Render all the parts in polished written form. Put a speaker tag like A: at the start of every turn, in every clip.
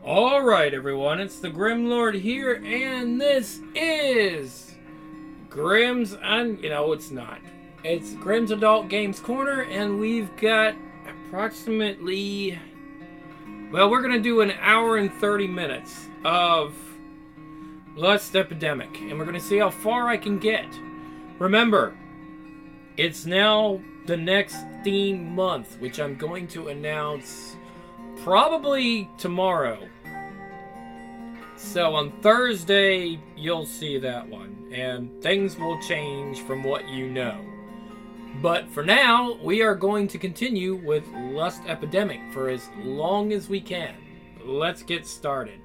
A: Alright everyone, it's the Grim Lord here, and this is Grimm's, it's not. It's Grimm's Adult Games Corner, and we've got approximately, we're going to do an hour and 30 minutes of Lust Epidemic, and we're going to see how far I can get. Remember, it's now the next theme month, which I'm going to announce probably tomorrow. So on Thursday, you'll see that one, and things will change from what you know. But for now, we are going to continue with Lust Epidemic for as long as we can. Let's get started.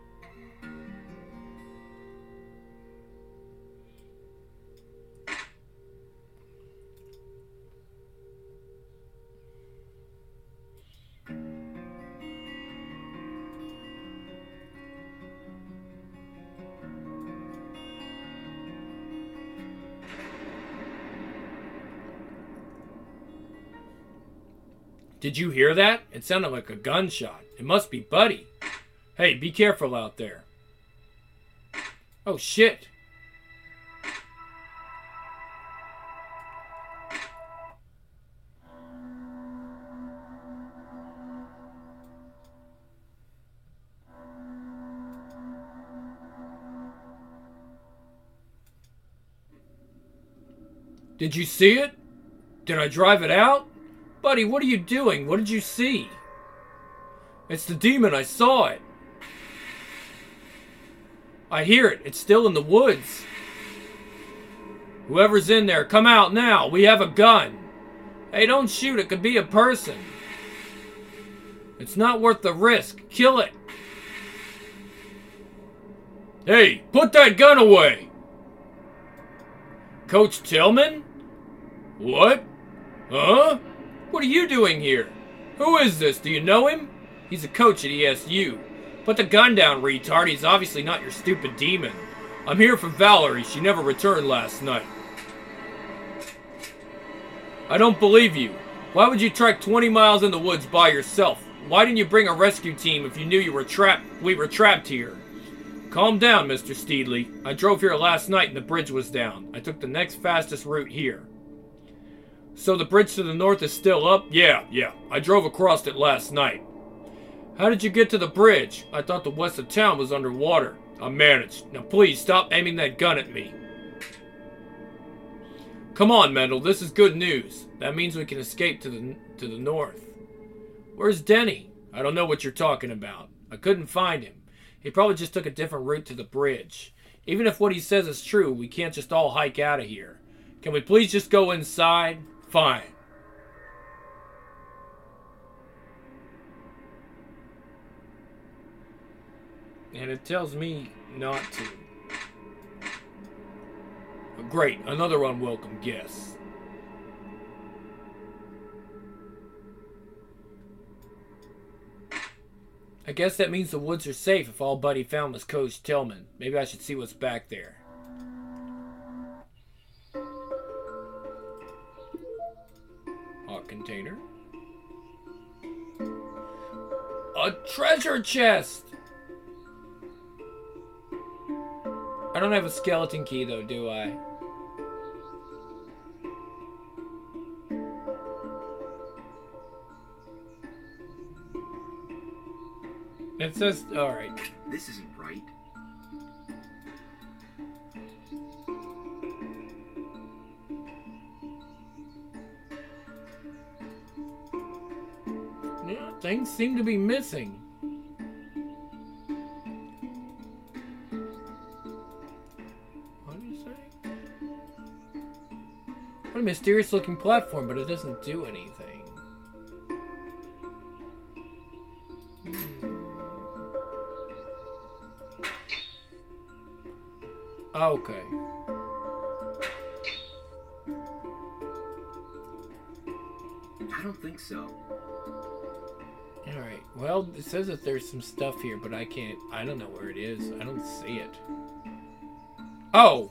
A: Did you hear that? It sounded like a gunshot. It must be Buddy. Hey, be careful out there. Oh, shit. Did you see it? Did I drive it out? Buddy, what are you doing? What did you see? It's the demon. I saw it. I hear it. It's still in the woods. Whoever's in there, come out now. We have a gun. Hey, don't shoot. It could be a person. It's not worth the risk. Kill it. Hey, put that gun away. Coach Tillman? What? Huh? What are you doing here? Who is this? Do you know him? He's a coach at ESU. Put the gun down, retard. He's obviously not your stupid demon. I'm here for Valerie. She never returned last night. I don't believe you. Why would you trek 20 miles in the woods by yourself? Why didn't you bring a rescue team if you knew we were trapped here? Calm down, Mr. Steedley. I drove here last night and the bridge was down. I took the next fastest route here. So the bridge to the north is still up? Yeah. I drove across it last night. How did you get to the bridge? I thought the west of town was underwater. I managed. Now please, stop aiming that gun at me. Come on, Mendel. This is good news. That means we can escape to the north. Where's Denny? I don't know what you're talking about. I couldn't find him. He probably just took a different route to the bridge. Even if what he says is true, we can't just all hike out of here. Can we please just go inside? Fine. And it tells me not to. Great, another unwelcome guest. I guess that means the woods are safe if all Buddy found was Coach Tillman. Maybe I should see what's back there. Container. A treasure chest! I don't have a skeleton key though, do I? It says, alright.
B: This isn't right.
A: Things seem to be missing. What do you say? What a mysterious looking platform, but it doesn't do anything. Okay.
B: I don't think so.
A: Alright, well, it says that there's some stuff here, but I don't know where it is. I don't see it. Oh!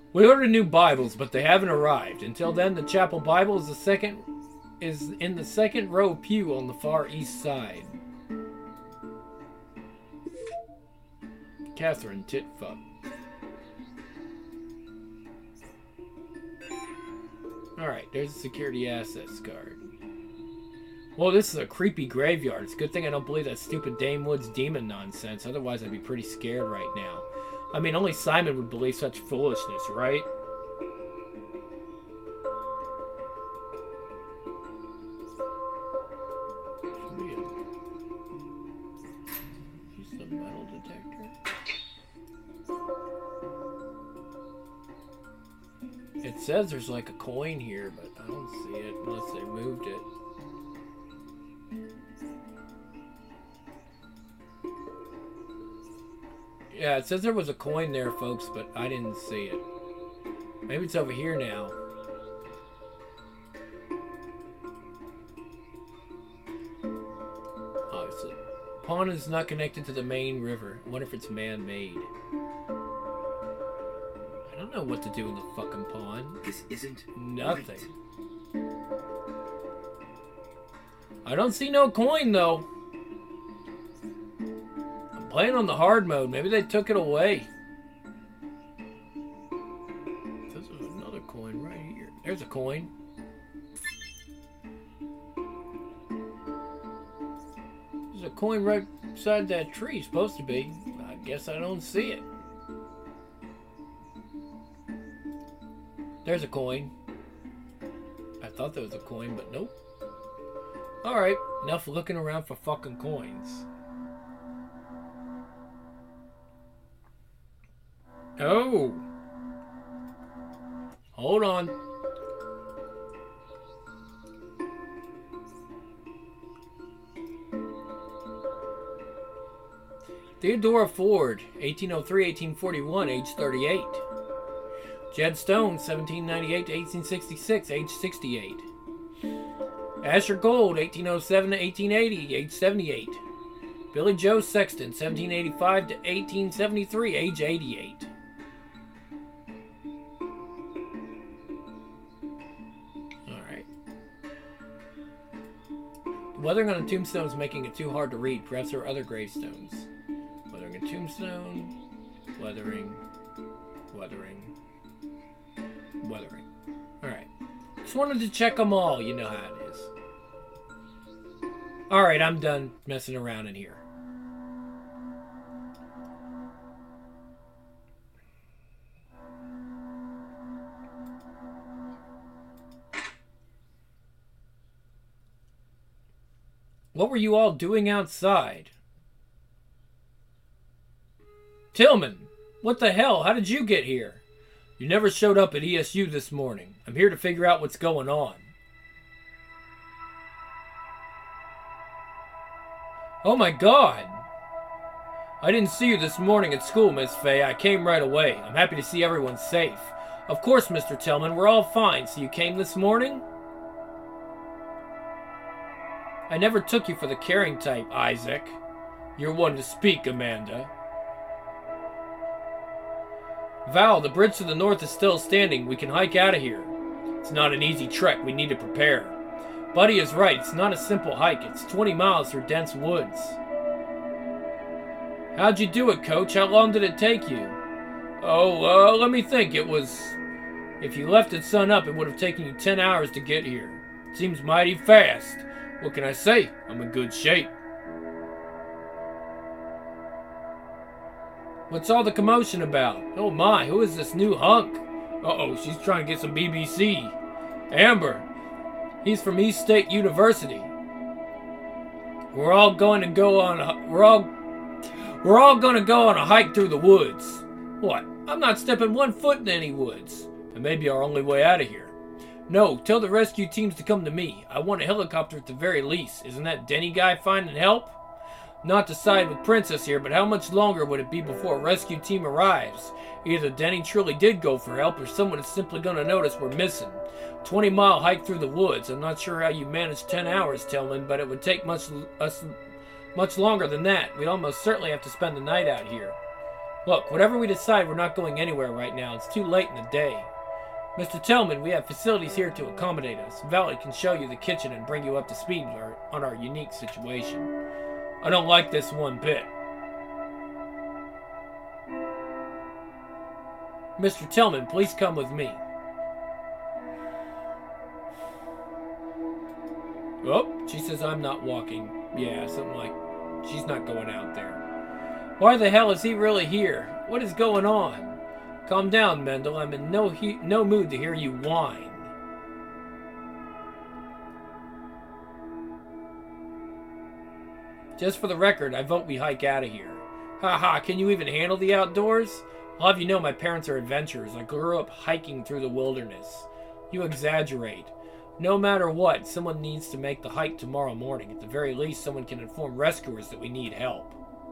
A: We ordered new Bibles, but they haven't arrived. Until then, the chapel Bible is in the second row pew on the far east side. Catherine Titfuck. Alright, there's a security access card. Well, this is a creepy graveyard. It's a good thing I don't believe that stupid Dame Woods demon nonsense. Otherwise, I'd be pretty scared right now. I mean, only Simon would believe such foolishness, right? Use the metal detector. It says there's like a coin here, but I don't see it unless they moved it. Yeah, it says there was a coin there, folks, but I didn't see it. Maybe it's over here now. Obviously. Pond is not connected to the main river. I wonder if it's man-made. I don't know what to do in the fucking pond.
B: This isn't
A: nothing.
B: Right.
A: I don't see no coin, though. I'm playing on the hard mode. Maybe they took it away. This is another coin right here. There's a coin. There's a coin right beside that tree. Supposed to be. I guess I don't see it. There's a coin. I thought there was a coin, but nope. Alright, enough looking around for fucking coins. Oh! Hold on. Theodora Ford, 1803-1841, age 38. Jed Stone, 1798 to 1866, age 68. Asher Gold, 1807 to 1880, age 78. Billy Joe Sexton, 1785 to 1873, age 88. Alright. The weathering on a tombstone is making it too hard to read. Perhaps there are other gravestones. Weathering a tombstone. Weathering. Weathering. Weathering. Alright. Just wanted to check them all. You know how it is. Alright, I'm done messing around in here. What were you all doing outside? Tillman, what the hell? How did you get here? You never showed up at ESU this morning. I'm here to figure out what's going on. Oh my God! I didn't see you this morning at school, Miss Fay. I came right away. I'm happy to see everyone's safe. Of course, Mr. Tillman, we're all fine. So you came this morning? I never took you for the caring type, Isaac. You're one to speak, Amanda. Val, the bridge to the north is still standing. We can hike out of here. It's not an easy trek. We need to prepare. Buddy is right. It's not a simple hike. It's 20 miles through dense woods. How'd you do it, Coach? How long did it take you? Oh, let me think. It was... If you left at sun up, it would have taken you 10 hours to get here. Seems mighty fast. What can I say? I'm in good shape. What's all the commotion about? Oh my, who is this new hunk? Uh-oh, she's trying to get some BBC. Amber. He's from East State University. We're all going to go on a hike through the woods. What? I'm not stepping one foot in any woods. It may be our only way out of here. No, tell the rescue teams to come to me. I want a helicopter at the very least. Isn't that Denny guy finding help? Not to side with Princess here, but how much longer would it be before a rescue team arrives? Either Denny truly did go for help, or someone is simply going to notice we're missing. 20-mile hike through the woods. I'm not sure how you managed 10 hours, Tillman, but it would take much longer than that. We'd almost certainly have to spend the night out here. Look, whatever we decide, we're not going anywhere right now. It's too late in the day. Mr. Tillman, we have facilities here to accommodate us. Valerie can show you the kitchen and bring you up to speed on our unique situation. I don't like this one bit. Mr. Tillman, please come with me. Oh, she says I'm not walking. Yeah, something like she's not going out there. Why the hell is he really here? What is going on? Calm down, Mendel. I'm in no mood to hear you whine. Just for the record, I vote we hike out of here. Haha, can you even handle the outdoors? I'll have you know my parents are adventurers. I grew up hiking through the wilderness. You exaggerate. No matter what, someone needs to make the hike tomorrow morning. At the very least, someone can inform rescuers that we need help.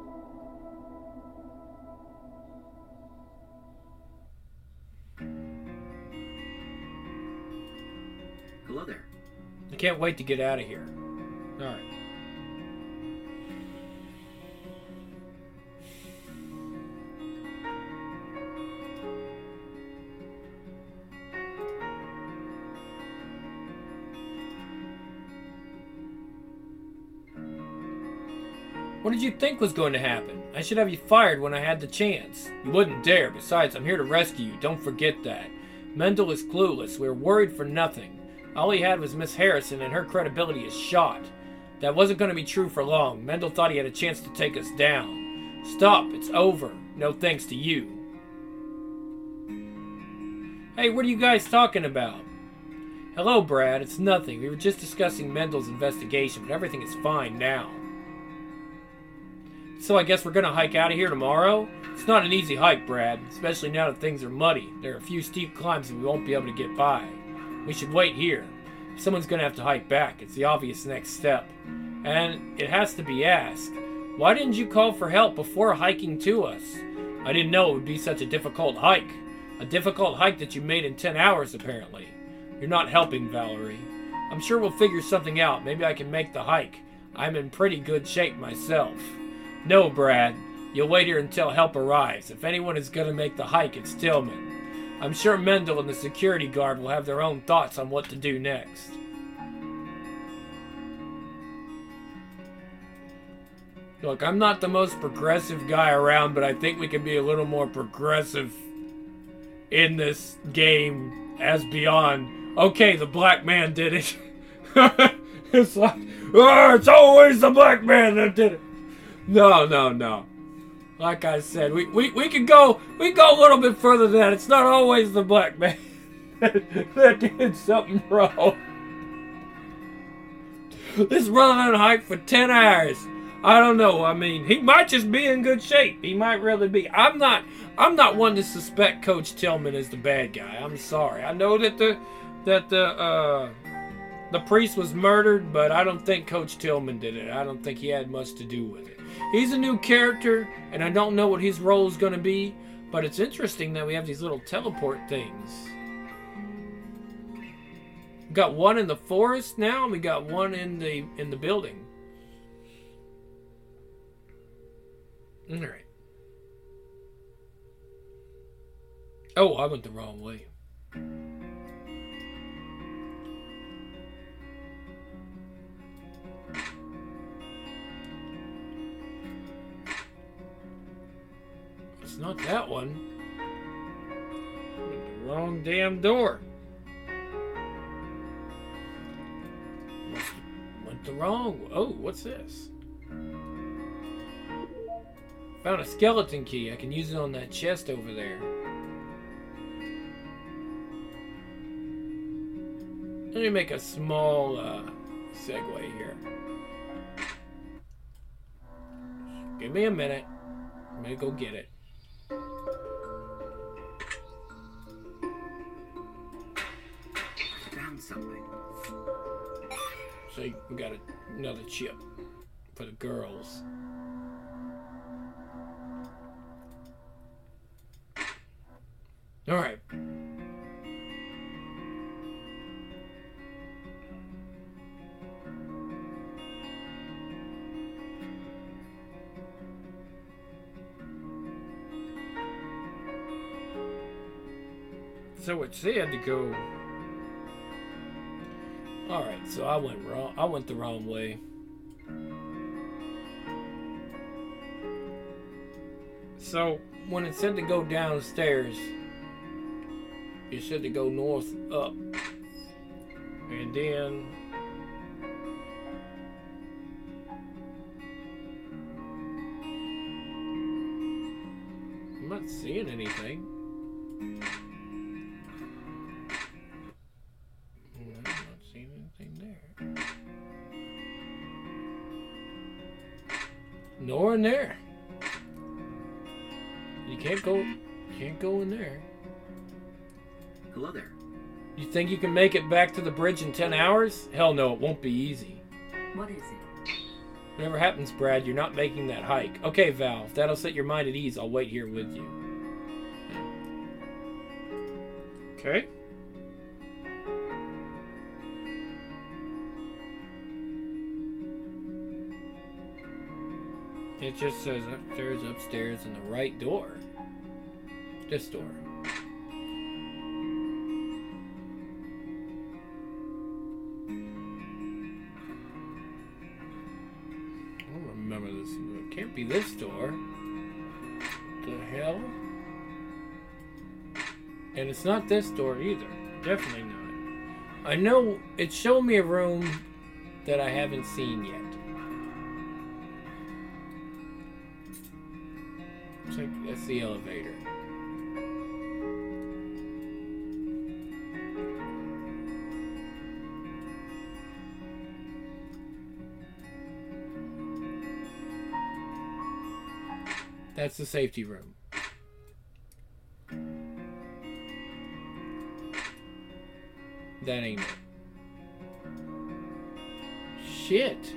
B: Hello there.
A: I can't wait to get out of here. Alright. What did you think was going to happen? I should have you fired when I had the chance. You wouldn't dare. Besides, I'm here to rescue you. Don't forget that. Mendel is clueless. We're worried for nothing. All he had was Miss Harrison, and her credibility is shot. That wasn't going to be true for long. Mendel thought he had a chance to take us down. Stop. It's over. No thanks to you. Hey, what are you guys talking about? Hello, Brad. It's nothing. We were just discussing Mendel's investigation, but everything is fine now. So I guess we're going to hike out of here tomorrow? It's not an easy hike, Brad, especially now that things are muddy. There are a few steep climbs that we won't be able to get by. We should wait here. If someone's going to have to hike back, it's the obvious next step. And it has to be asked, why didn't you call for help before hiking to us? I didn't know it would be such a difficult hike. A difficult hike that you made in 10 hours, apparently. You're not helping, Valerie. I'm sure we'll figure something out. Maybe I can make the hike. I'm in pretty good shape myself. No, Brad. You'll wait here until help arrives. If anyone is going to make the hike, it's Tillman. I'm sure Mendel and the security guard will have their own thoughts on what to do next. Look, I'm not the most progressive guy around, but I think we can be a little more progressive in this game as beyond, okay, the black man did it. It's like, oh, it's always the black man that did it. No. Like I said, we can go a little bit further than that. It's not always the black man that did something wrong. This brother done hiked for 10 hours. I don't know. I mean, he might just be in good shape. He might really be. I'm not one to suspect Coach Tillman as the bad guy. I'm sorry. I know that the priest was murdered, but I don't think Coach Tillman did it. I don't think he had much to do with it. He's a new character, and I don't know what his role is going to be, but it's interesting that we have these little teleport things. We got one in the forest now, and we got one in the building. All right. Oh, I went the wrong way. It's not that one. I'm in the wrong damn door. Went the wrong. Oh, what's this? Found a skeleton key. I can use it on that chest over there. Let me make a small segue here. Give me a minute. I'm gonna go get it.
B: Found something.
A: So we got another chip for the girls. All right. So it said to go. Alright, so I went wrong. I went the wrong way. So when it said to go downstairs, it said to go north up. And then I'm not seeing anything. I'm not seeing anything there. Nor in there. You can't go in there.
B: Hello there.
A: You think you can make it back to the bridge in 10 hours? Hell no, it won't be easy.
C: What is it?
A: Whatever happens, Brad, you're not making that hike. Okay, Val, if that'll set your mind at ease, I'll wait here with you. Okay. It just says upstairs in the right door. This door. I don't remember this. It can't be this door. What the hell? And it's not this door either. Definitely not. I know it showed me a room that I haven't seen yet. It's like, that's the elevator. That's the safety room. That ain't it. Shit.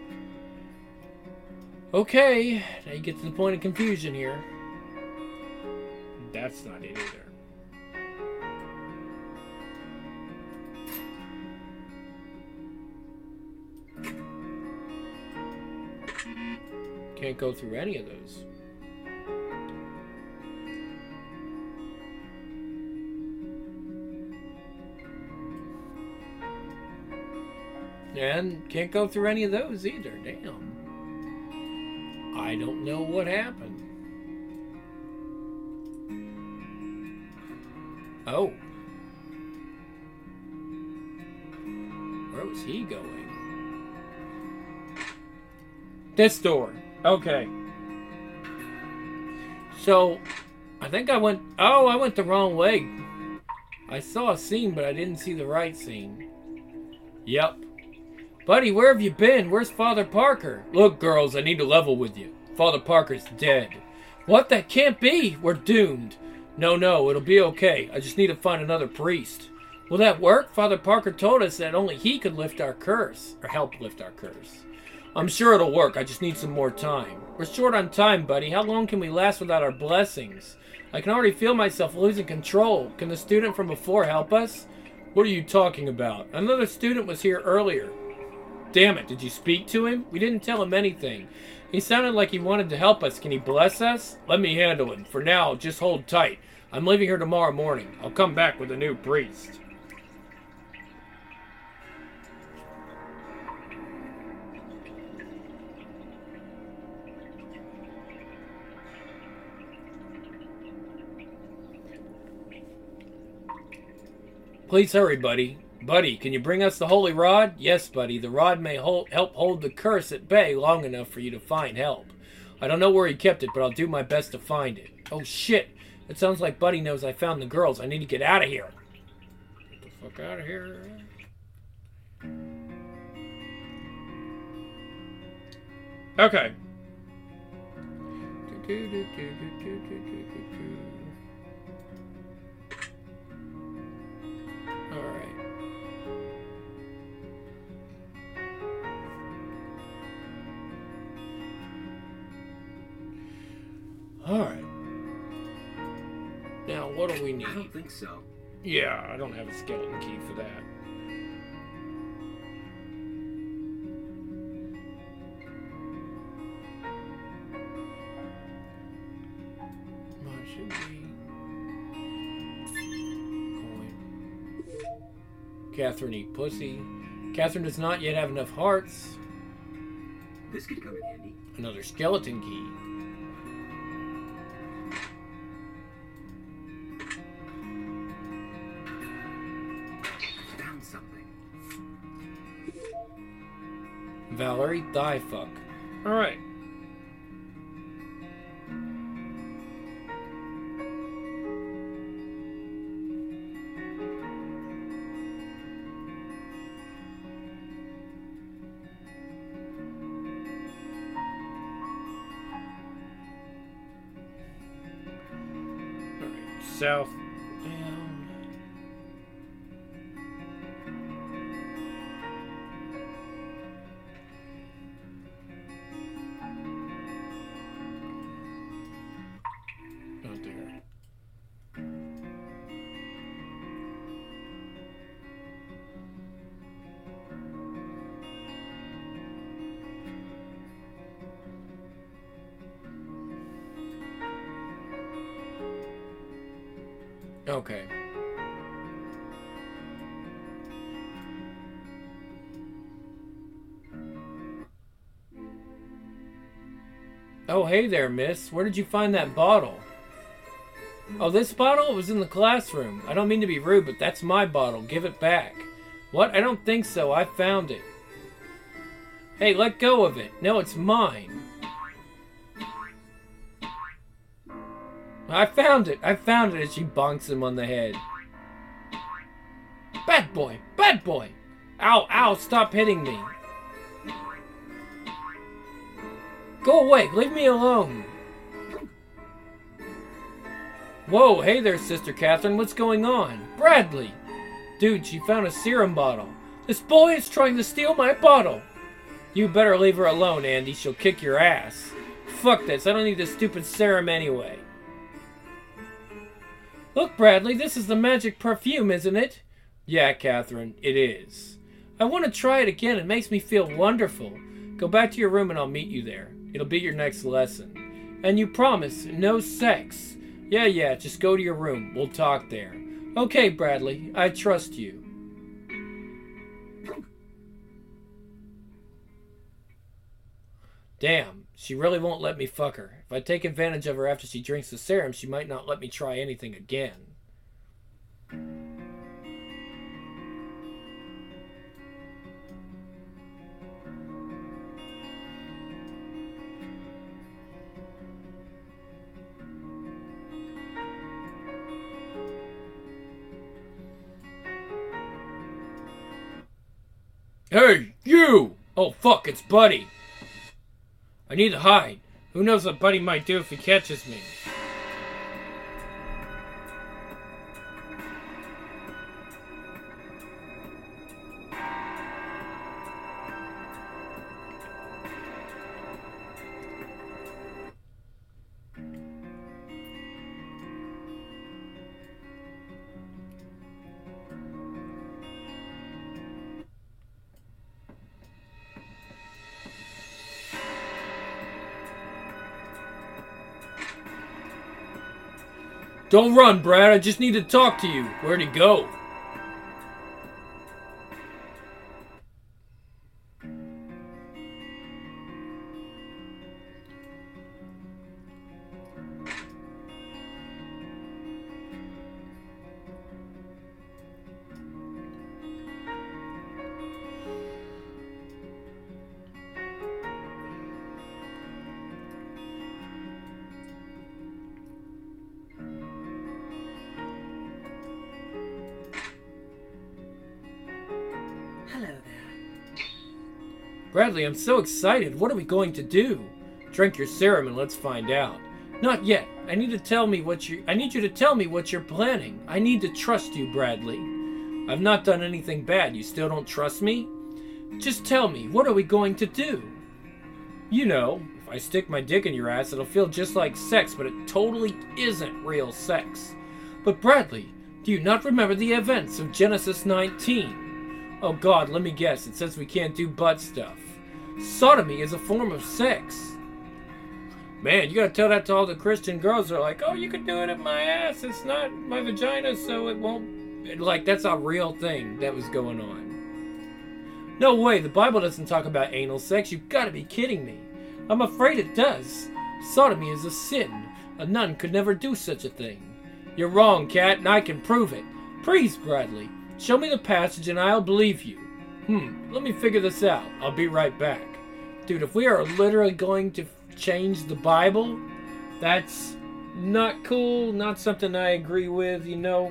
A: Okay, now you get to the point of confusion here. That's not it either. Can't go through any of those. And can't go through any of those either. Damn. I don't know what happened. Oh. Where was he going? This door. Okay. So, I think I went... Oh, I went the wrong way. I saw a scene, but I didn't see the right scene. Yep. Buddy, where have you been? Where's Father Parker? Look, girls, I need to level with you. Father Parker's dead. What? That can't be. We're doomed. No, it'll be okay. I just need to find another priest. Will that work? Father Parker told us that only he could lift our curse. Or help lift our curse. I'm sure it'll work. I just need some more time. We're short on time, buddy. How long can we last without our blessings? I can already feel myself losing control. Can the student from before help us? What are you talking about? Another student was here earlier. Damn it, did you speak to him? We didn't tell him anything. He sounded like he wanted to help us. Can he bless us? Let me handle him. For now, just hold tight. I'm leaving here tomorrow morning. I'll come back with a new priest. Please hurry, buddy. Buddy, can you bring us the holy rod? Yes, buddy. The rod may help hold the curse at bay long enough for you to find help. I don't know where he kept it, but I'll do my best to find it. Oh, shit. It sounds like Buddy knows I found the girls. I need to get out of here. Get the fuck out of here. Okay. Alright. Alright. Now, what do we need?
B: I don't think so.
A: Yeah, I don't have a skeleton key for that. Should be Catherine eat pussy. Catherine does not yet have enough hearts.
B: This could come in handy.
A: Another skeleton key.
B: Found something.
A: Valerie, thigh fuck. Alright. South down. Not there. Okay. Oh, hey there, miss. Where did you find that bottle? Oh, this bottle? It was in the classroom. I don't mean to be rude, but that's my bottle. Give it back. What? I don't think so. I found it. Hey, let go of it. No, it's mine. I found it. I found it. And she bonks him on the head. Bad boy. Bad boy. Ow, ow. Stop hitting me. Go away. Leave me alone. Whoa, hey there, Sister Catherine. What's going on? Bradley. Dude, she found a serum bottle. This boy is trying to steal my bottle. You better leave her alone, Andy. She'll kick your ass. Fuck this. I don't need this stupid serum anyway. Look, Bradley, this is the magic perfume, isn't it? Yeah, Catherine, it is. I want to try it again. It makes me feel wonderful. Go back to your room and I'll meet you there. It'll be your next lesson. And you promise, no sex. Yeah, just go to your room. We'll talk there. Okay, Bradley, I trust you. Damn, she really won't let me fuck her. If I take advantage of her after she drinks the serum, she might not let me try anything again. Hey, you! Oh, fuck, it's Buddy. I need to hide. Who knows what Buddy might do if he catches me? Don't run, Brad. I just need to talk to you. Where'd he go?
C: Hello there.
A: Bradley, I'm so excited. What are we going to do? Drink your serum and let's find out. Not yet. I need you to tell me what you're planning. I need to trust you, Bradley. I've not done anything bad. You still don't trust me? Just tell me, what are we going to do? You know, if I stick my dick in your ass, it'll feel just like sex, but it totally isn't real sex. But Bradley, do you not remember the events of Genesis 19? Oh God, let me guess. It says we can't do butt stuff. Sodomy is a form of sex. Man, you gotta tell that to all the Christian girls. They're like, oh, you can do it in my ass. It's not my vagina, so it won't Like, that's a real thing that was going on. No way, the Bible doesn't talk about anal sex. You've got to be kidding me. I'm afraid it does. Sodomy is a sin. A nun could never do such a thing. You're wrong, Cat, and I can prove it. Please, Bradley, show me the passage and I'll believe you. Let me figure this out. I'll be right back. Dude, if we are literally going to change the Bible, that's not cool, not something I agree with, you know.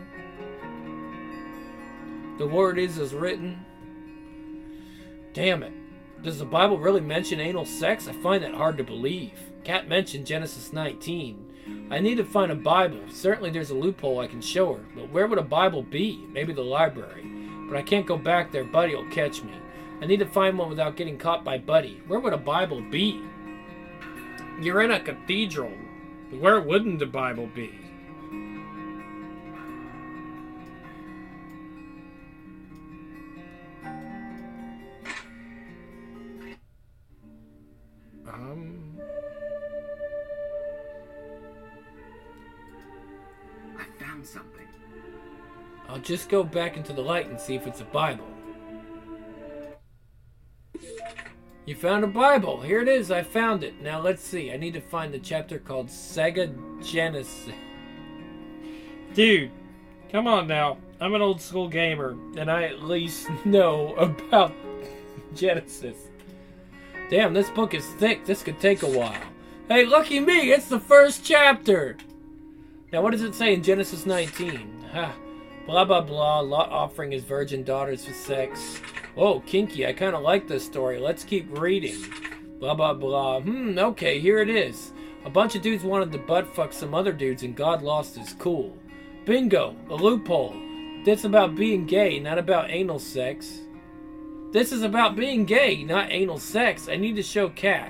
A: The word is as written. Damn it. Does the Bible really mention anal sex? I find that hard to believe. Cat mentioned Genesis 19. I need to find a Bible. Certainly there's a loophole I can show her. But where would a Bible be? Maybe the library. But I can't go back there. Buddy will catch me. I need to find one without getting caught by Buddy. Where would a Bible be? You're in a cathedral. Where wouldn't the Bible be?
B: I found something.
A: I'll just go back into the light and see if it's a Bible. You found a Bible. Here it is. I found it. Now let's see. I need to find the chapter called Sega Genesis. Dude, come on now. I'm an old school gamer, and I at least know about Genesis. Damn, this book is thick. This could take a while. Hey, lucky me. It's the first chapter. Now, what does it say in Genesis 19? Blah, blah, blah. Lot offering his virgin daughters for sex. Oh, kinky. I kind of like this story. Let's keep reading. Blah, blah, blah. Okay, here it is. A bunch of dudes wanted to butt fuck some other dudes and God lost his cool. Bingo. A loophole. That's about being gay, not about anal sex. This is about being gay, not anal sex. I need to show Cat.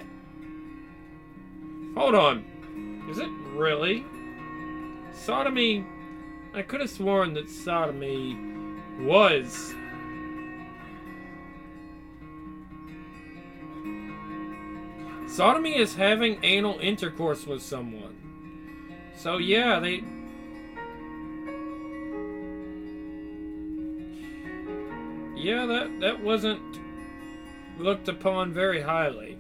A: Hold on. Is it really? Sodomy... I could have sworn that sodomy was... Sodomy is having anal intercourse with someone. So yeah, Yeah, that wasn't looked upon very highly.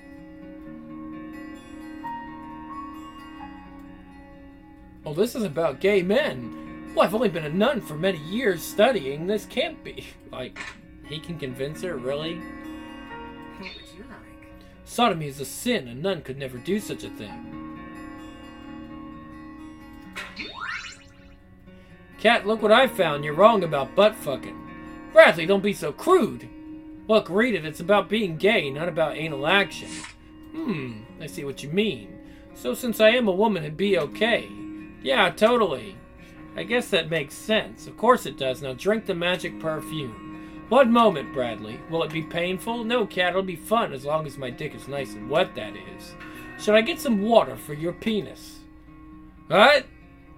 A: Oh, this is about gay men. Well, I've only been a nun for many years studying. This can't be. Like, he can convince her, really?
C: What would you like?
A: Sodomy is a sin. A nun could never do such a thing. Cat, look what I found. You're wrong about butt fucking. Bradley, don't be so crude. Look, read it. It's about being gay, not about anal action. I see what you mean. So since I am a woman, it'd be okay. Yeah, totally. I guess that makes sense. Of course it does. Now drink the magic perfume. One moment, Bradley. Will it be painful? No, Cat, it'll be fun as long as my dick is nice and wet, that is. Should I get some water for your penis? What?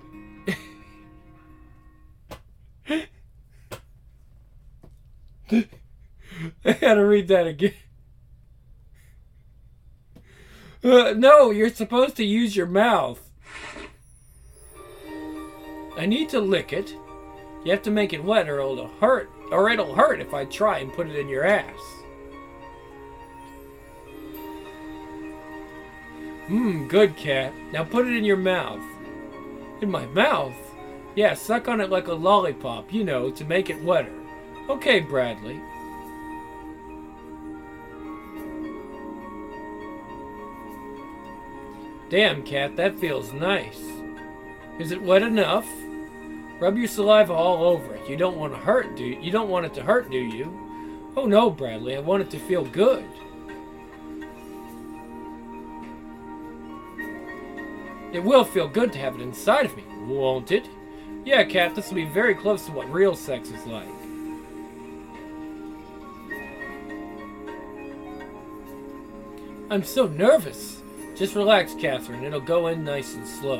A: I gotta read that again. No, you're supposed to use your mouth. I need to lick it. You have to make it wet or it'll hurt. Or it'll hurt if I try and put it in your ass. Good, Cat. Now put it in your mouth. In my mouth? Yeah, suck on it like a lollipop, you know, to make it wetter. Okay, Bradley. Damn, Cat, that feels nice. Is it wet enough? Rub your saliva all over it. You don't want to hurt, do you? You don't want it to hurt, do you? Oh no, Bradley, I want it to feel good. It will feel good to have it inside of me, won't it? Yeah, Cat, this will be very close to what real sex is like. I'm so nervous. Just relax, Catherine. It'll go in nice and slow.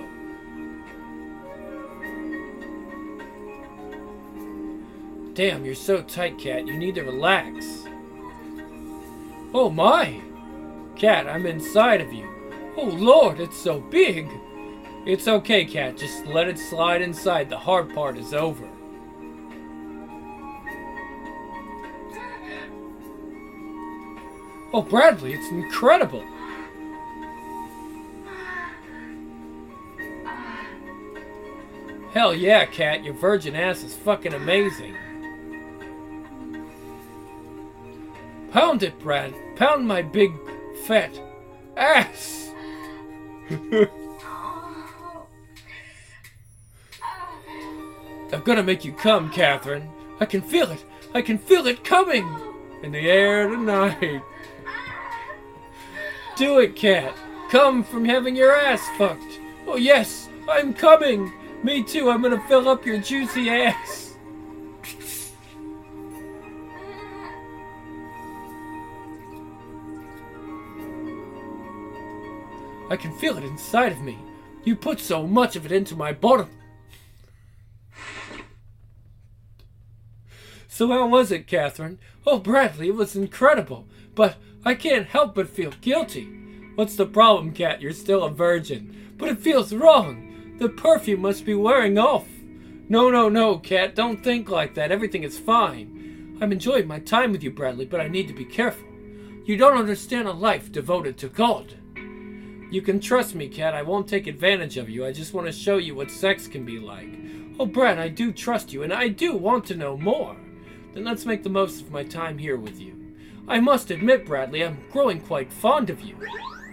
A: Damn, you're so tight, Cat. You need to relax. Oh my! Cat, I'm inside of you. Oh Lord, it's so big. It's okay, Cat. Just let it slide inside. The hard part is over. Oh, Bradley, it's incredible. Hell yeah, Kat, your virgin ass is fucking amazing. Pound it, Brad. Pound my big, fat ass. I'm gonna make you come, Catherine. I can feel it. I can feel it coming in the air tonight. Do it, Kat. Come from having your ass fucked. Oh yes, I'm coming. Me too. I'm gonna fill up your juicy ass. I can feel it inside of me. You put so much of it into my bottom. So how was it, Catherine? Oh, Bradley, it was incredible. But I can't help but feel guilty. What's the problem, Kat? You're still a virgin. But it feels wrong. The perfume must be wearing off. No, Kat. Don't think like that. Everything is fine. I'm enjoying my time with you, Bradley, but I need to be careful. You don't understand a life devoted to God. You can trust me, Kat. I won't take advantage of you. I just want to show you what sex can be like. Oh, Brad, I do trust you, and I do want to know more. Then let's make the most of my time here with you. I must admit, Bradley, I'm growing quite fond of you.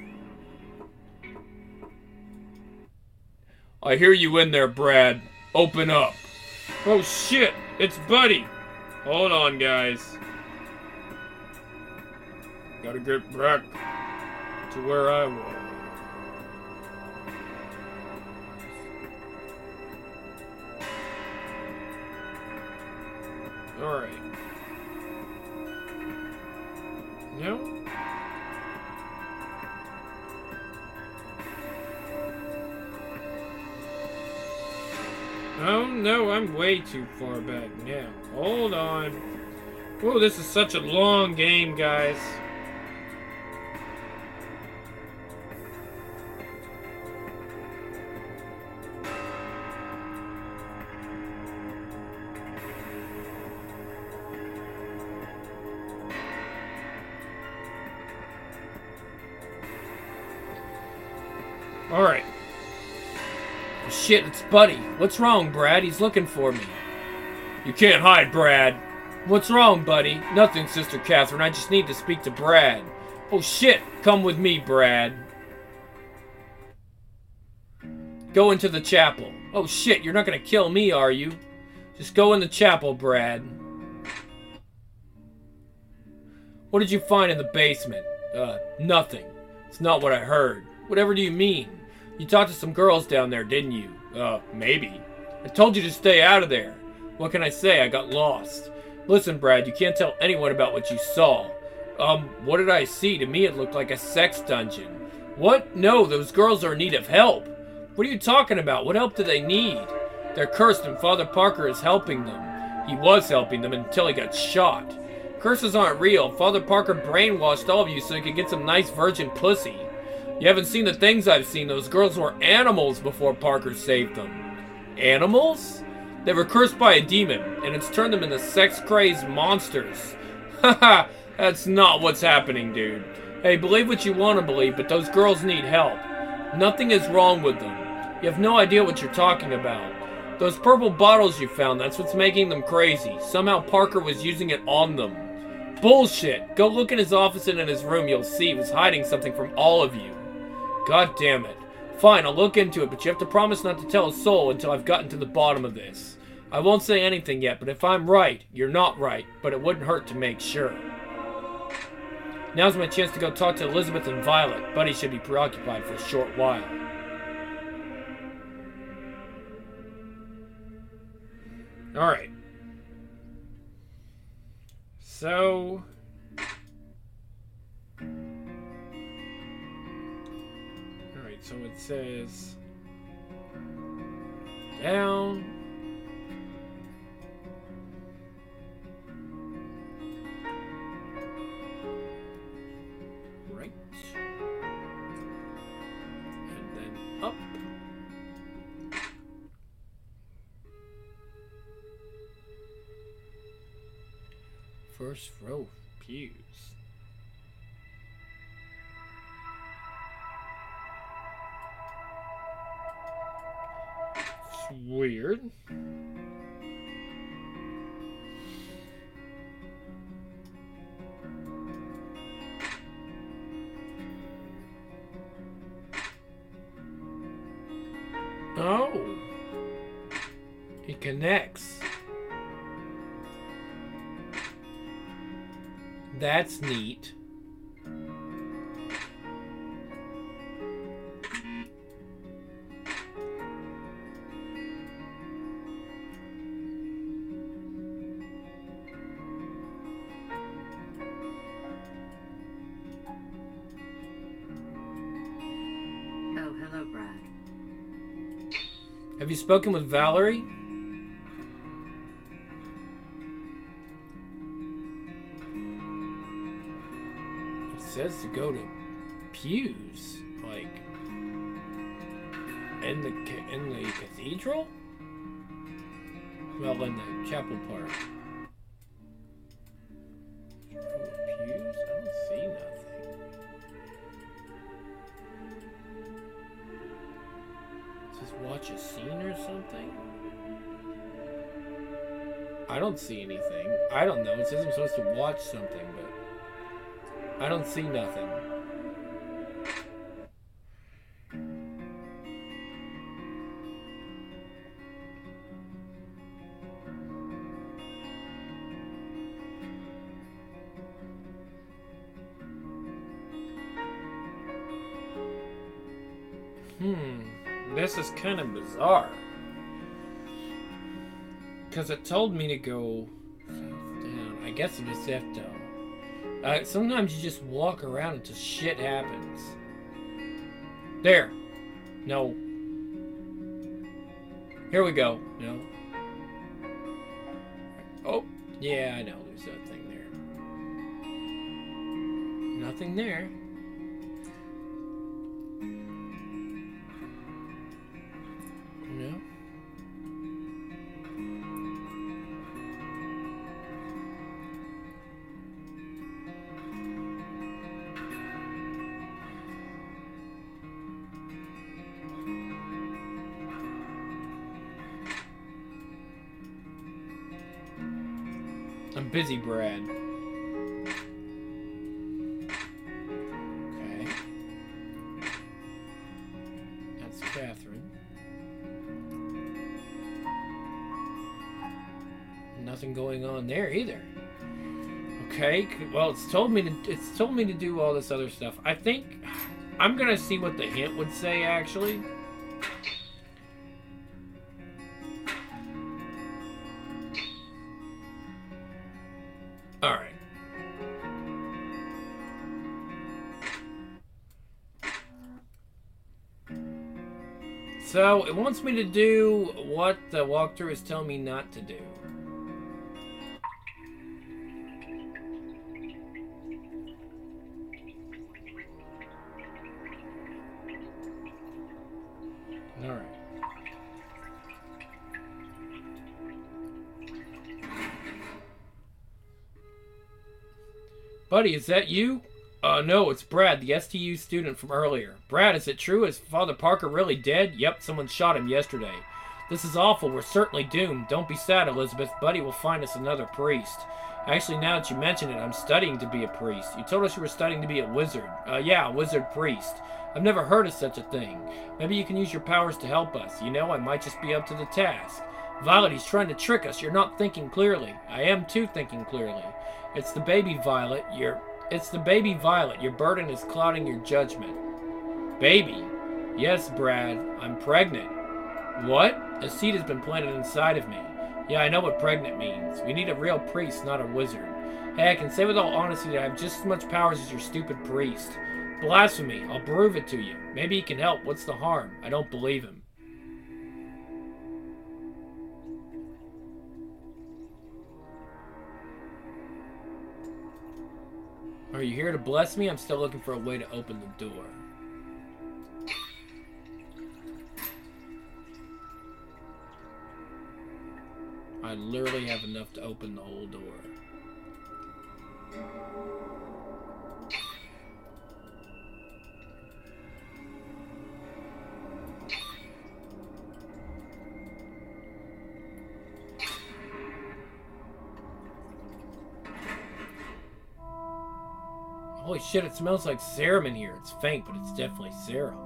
A: I hear you in there, Brad. Open up. Oh shit, it's Buddy. Hold on, guys. Gotta get back to where I was. Alright. No? Oh no, I'm way too far back now. Hold on. Oh, this is such a long game, guys. Alright. Shit, it's Buddy. What's wrong, Brad? He's looking for me. You can't hide, Brad. What's wrong, Buddy? Nothing, Sister Catherine. I just need to speak to Brad. Oh shit, come with me, Brad. Go into the chapel. Oh shit, you're not gonna kill me, are you? Just go in the chapel, Brad. What did you find in the basement? Nothing. It's not what I heard. Whatever do you mean? You talked to some girls down there, didn't you? Maybe. I told you to stay out of there. What can I say? I got lost. Listen, Brad, you can't tell anyone about what you saw. What did I see? To me, it looked like a sex dungeon. What? No, those girls are in need of help. What are you talking about? What help do they need? They're cursed and Father Parker is helping them. He was helping them until he got shot. Curses aren't real. Father Parker brainwashed all of you so he could get some nice virgin pussy. You haven't seen the things I've seen. Those girls were animals before Parker saved them. Animals? They were cursed by a demon, and it's turned them into sex-crazed monsters. Haha, that's not what's happening, dude. Hey, believe what you want to believe, but those girls need help. Nothing is wrong with them. You have no idea what you're talking about. Those purple bottles you found, that's what's making them crazy. Somehow Parker was using it on them. Bullshit. Go look in his office and in his room. You'll see he was hiding something from all of you. God damn it. Fine, I'll look into it, but you have to promise not to tell a soul until I've gotten to the bottom of this. I won't say anything yet, but if I'm right, you're not right, but it wouldn't hurt to make sure. Now's my chance to go talk to Elizabeth and Violet. Buddy should be preoccupied for a short while. Alright. So... So it says down, right, and then up. First row pews. weird. Oh. It connects. That's neat.
C: Oh, hello, Brad.
A: Have you spoken with Valerie? It says to go to pews, like in the cathedral. Well, in the chapel part. Go to pews? I don't see nothing. It says watch a scene or something. I don't see anything. I don't know. It says I'm supposed to watch something, but I don't see nothing. This is kind of bizarre. Because it told me to go down. I guess I just have to. Sometimes you just walk around until shit happens. There. No. Here we go. No. Oh. Yeah, I know. There's that thing there. Nothing there. No. I'm busy, Brad. Okay. That's Catherine. Nothing going on there either. Okay. Well, it's told me to do all this other stuff. I think I'm gonna see what the hint would say actually. Alright. So, it wants me to do what the walkthrough is telling me not to do. Alright. Buddy, is that you? No, it's Brad, the STU student from earlier. Brad, is it true? Is Father Parker really dead? Yep, someone shot him yesterday. This is awful. We're certainly doomed. Don't be sad, Elizabeth. Buddy will find us another priest. Actually, now that you mention it, I'm studying to be a priest. You told us you were studying to be a wizard. Yeah, a wizard priest. I've never heard of such a thing. Maybe you can use your powers to help us. You know, I might just be up to the task. Violet, he's trying to trick us. You're not thinking clearly. I am too thinking clearly. It's the baby Violet. Your burden is clouding your judgment. Baby? Yes, Brad. I'm pregnant. What? A seed has been planted inside of me. Yeah, I know what pregnant means. We need a real priest, not a wizard. Hey, I can say with all honesty that I have just as much powers as your stupid priest. Blasphemy. I'll prove it to you. Maybe he can help. What's the harm? I don't believe him. Are you here to bless me? I'm still looking for a way to open the door. I literally have enough to open the whole door. Holy shit, it smells like serum in here. It's faint, but it's definitely serum.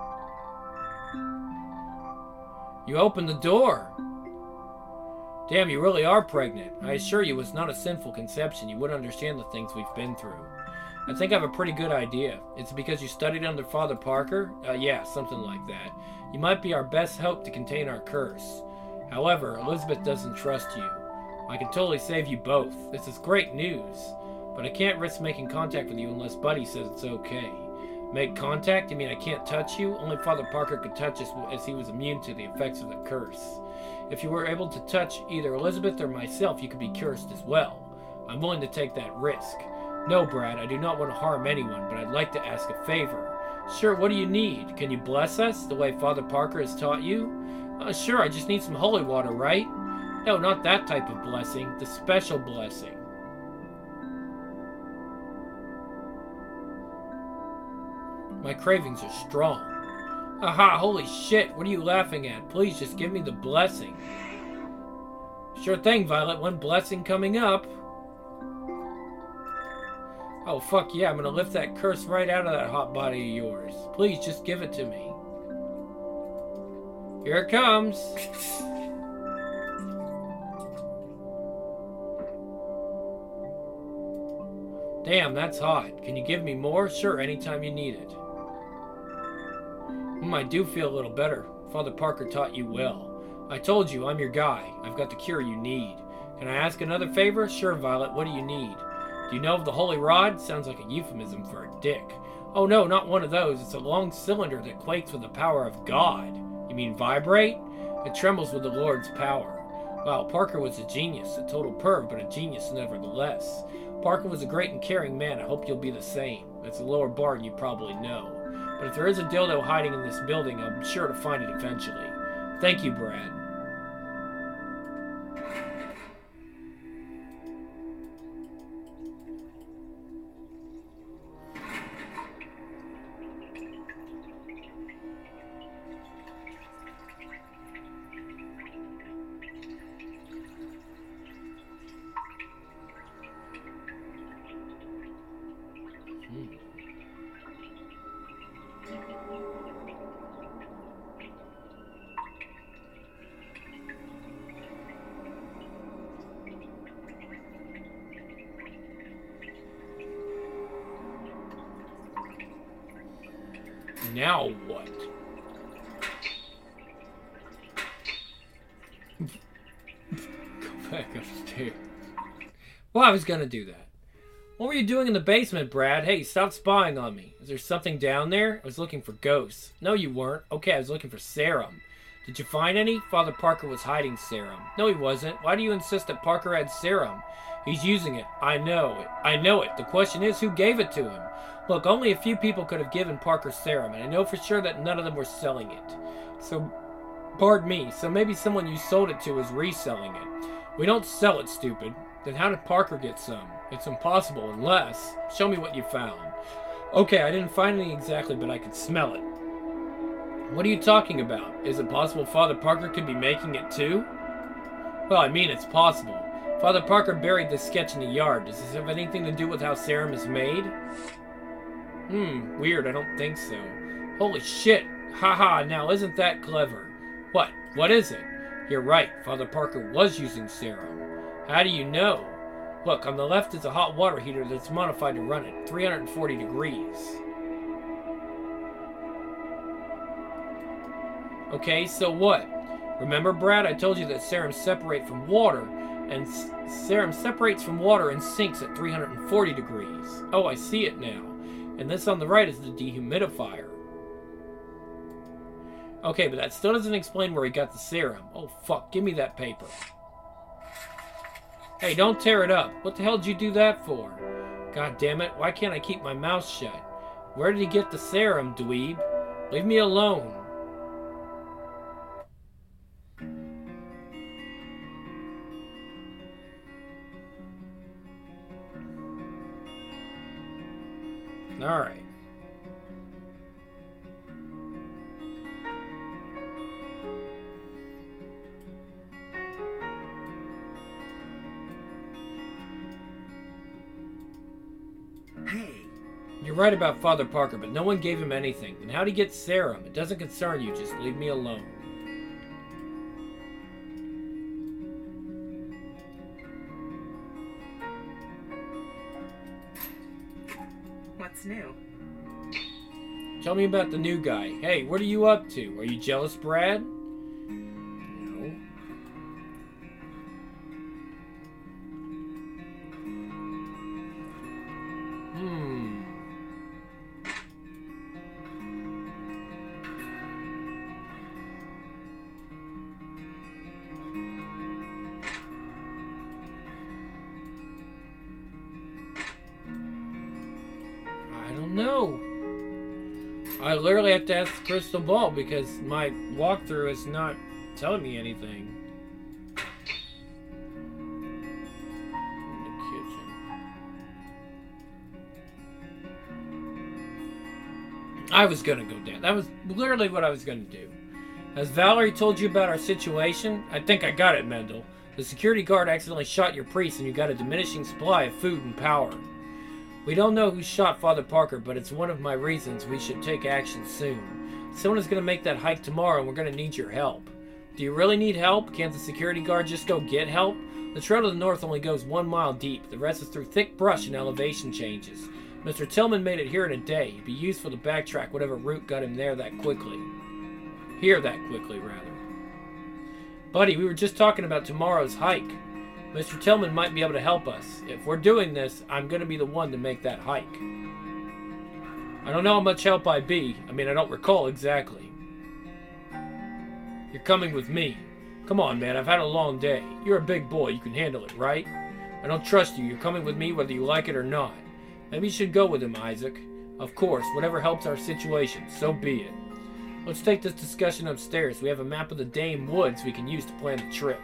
A: You opened the door. Damn, you really are pregnant. I assure you it's not a sinful conception. You wouldn't understand the things we've been through. I think I have a pretty good idea. It's because you studied under Father Parker? Yeah, something like that. You might be our best hope to contain our curse. However, Elizabeth doesn't trust you. I can totally save you both. This is great news. But I can't risk making contact with you unless Buddy says it's okay. Make contact? You mean I can't touch you? Only Father Parker could touch us as he was immune to the effects of the curse. If you were able to touch either Elizabeth or myself, you could be cursed as well. I'm willing to take that risk. No, Brad, I do not want to harm anyone, but I'd like to ask a favor. Sure, what do you need? Can you bless us the way Father Parker has taught you? Sure, I just need some holy water, right? No, not that type of blessing. The special blessing. My cravings are strong. Aha, holy shit, what are you laughing at? Please just give me the blessing. Sure thing, Violet, one blessing coming up. Oh, fuck yeah, I'm gonna lift that curse right out of that hot body of yours. Please, just give it to me. Here it comes. Damn, that's hot. Can you give me more? Sure, anytime you need it. I do feel a little better. Father Parker taught you well. I told you, I'm your guy. I've got the cure you need. Can I ask another favor? Sure, Violet, what do you need? Do you know of the Holy Rod? Sounds like a euphemism for a dick. Oh no, not one of those. It's a long cylinder that quakes with the power of God. You mean vibrate? It trembles with the Lord's power. Wow, Parker was a genius. A total perv, but a genius nevertheless. Parker was a great and caring man. I hope you'll be the same. It's a lower bar than you probably know. But if there is a dildo hiding in this building, I'm sure to find it eventually. Thank you, Brad. Now what? Go back upstairs. Well, I was gonna do that. What were you doing in the basement, Brad? Hey, stop spying on me. Is there something down there? I was looking for ghosts. No, you weren't. Okay, I was looking for serum. Did you find any? Father Parker was hiding serum. No, he wasn't. Why do you insist that Parker had serum? He's using it. I know it. I know it. The question is, who gave it to him? Look, only a few people could have given Parker serum, and I know for sure that none of them were selling it. So, pardon me, so maybe someone you sold it to is reselling it. We don't sell it, stupid. Then how did Parker get some? It's impossible unless... Show me what you found. Okay, I didn't find any exactly, but I could smell it. What are you talking about? Is it possible Father Parker could be making it too? Well, I mean, it's possible. Father Parker buried this sketch in the yard. Does this have anything to do with how serum is made? Weird, I don't think so. Holy shit! Haha, now isn't that clever? What? What is it? You're right, Father Parker was using serum. How do you know? Look, on the left is a hot water heater that's modified to run at 340 degrees. Okay, so what? Remember, Brad, I told you that serum separates from water, and serum separates from water and sinks at 340 degrees. Oh, I see it now. And this on the right is the dehumidifier. Okay, but that still doesn't explain where he got the serum. Oh, fuck. Give me that paper. Hey, don't tear it up. What the hell did you do that for? God damn it. Why can't I keep my mouth shut? Where did he get the serum, dweeb? Leave me alone. Alright.
B: Hey,
A: You're right about Father Parker, but no one gave him anything. And how'd he get serum? It doesn't concern you. Just leave me alone.
D: What's new?
A: Tell me about the new guy. Hey, what are you up to? Are you jealous, Brad? No. I don't know. I literally have to ask the crystal ball because my walkthrough is not telling me anything. In the kitchen. I was gonna go down. That was literally what I was gonna do. Has Valerie told you about our situation? I think I got it, Mendel. The security guard accidentally shot your priest and you got a diminishing supply of food and power. We don't know who shot Father Parker, but it's one of my reasons we should take action soon. Someone is going to make that hike tomorrow, and we're going to need your help. Do you really need help? Can't the security guard just go get help? The trail to the north only goes 1 mile deep. The rest is through thick brush and elevation changes. Mr. Tillman made it here in a day. It'd be useful to backtrack whatever route got him there that quickly. Here that quickly, rather. Buddy, we were just talking about tomorrow's hike. Mr. Tillman might be able to help us. If we're doing this, I'm going to be the one to make that hike. I don't know how much help I'd be. I mean, I don't recall exactly. You're coming with me. Come on, man, I've had a long day. You're a big boy, you can handle it, right? I don't trust you. You're coming with me whether you like it or not. Maybe you should go with him, Isaac. Of course, whatever helps our situation, so be it. Let's take this discussion upstairs. We have a map of the Dame Woods we can use to plan the trip.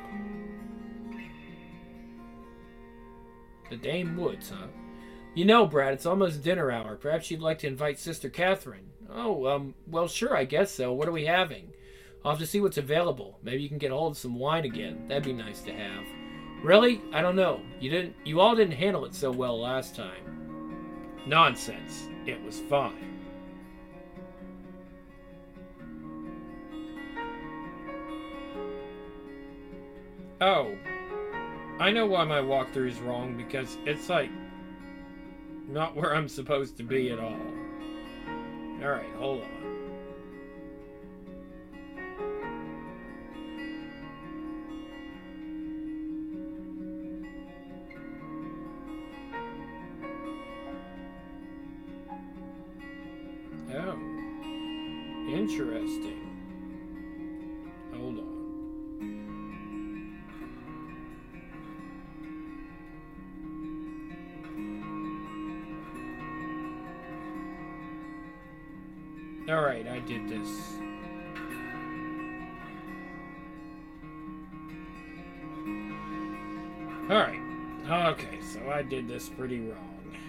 A: The Dame Woods, huh? You know, Brad, it's almost dinner hour. Perhaps you'd like to invite Sister Catherine. Oh, well, sure, I guess so. What are we having? I'll have to see what's available. Maybe you can get hold of some wine again. That'd be nice to have. Really? I don't know. You all didn't handle it so well last time. Nonsense. It was fine. Oh. I know why my walkthrough is wrong, because it's like not where I'm supposed to be at all. Alright, hold on. Oh. Interesting. Hold on. Alright, I did this. Alright. Okay, so I did this pretty wrong.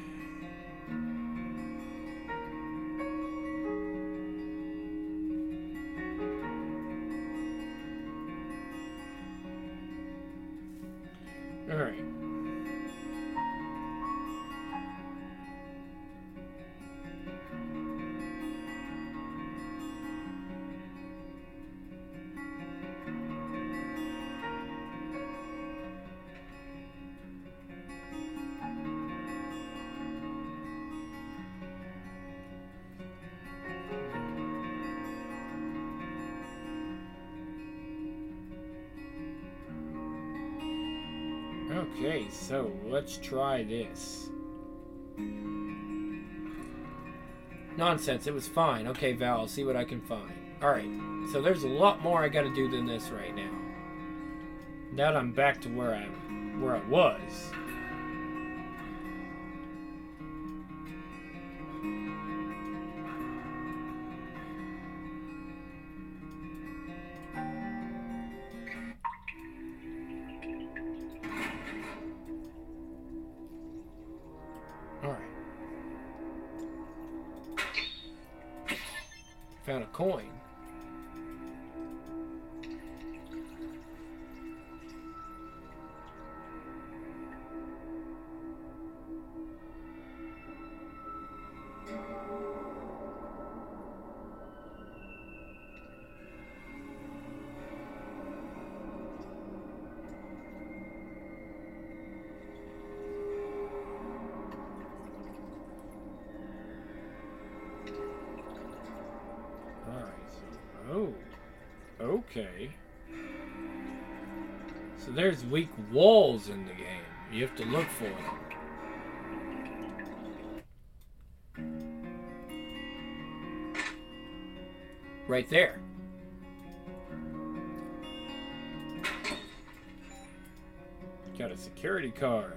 A: Alright. Okay, so let's try this. Nonsense, it was fine. Okay, Val, I'll see what I can find. Alright, so there's a lot more I gotta do than this right now. Now that I'm back to where I was. Found a coin. Okay. So there's weak walls in the game. You have to look for them. Right there. Got a security card.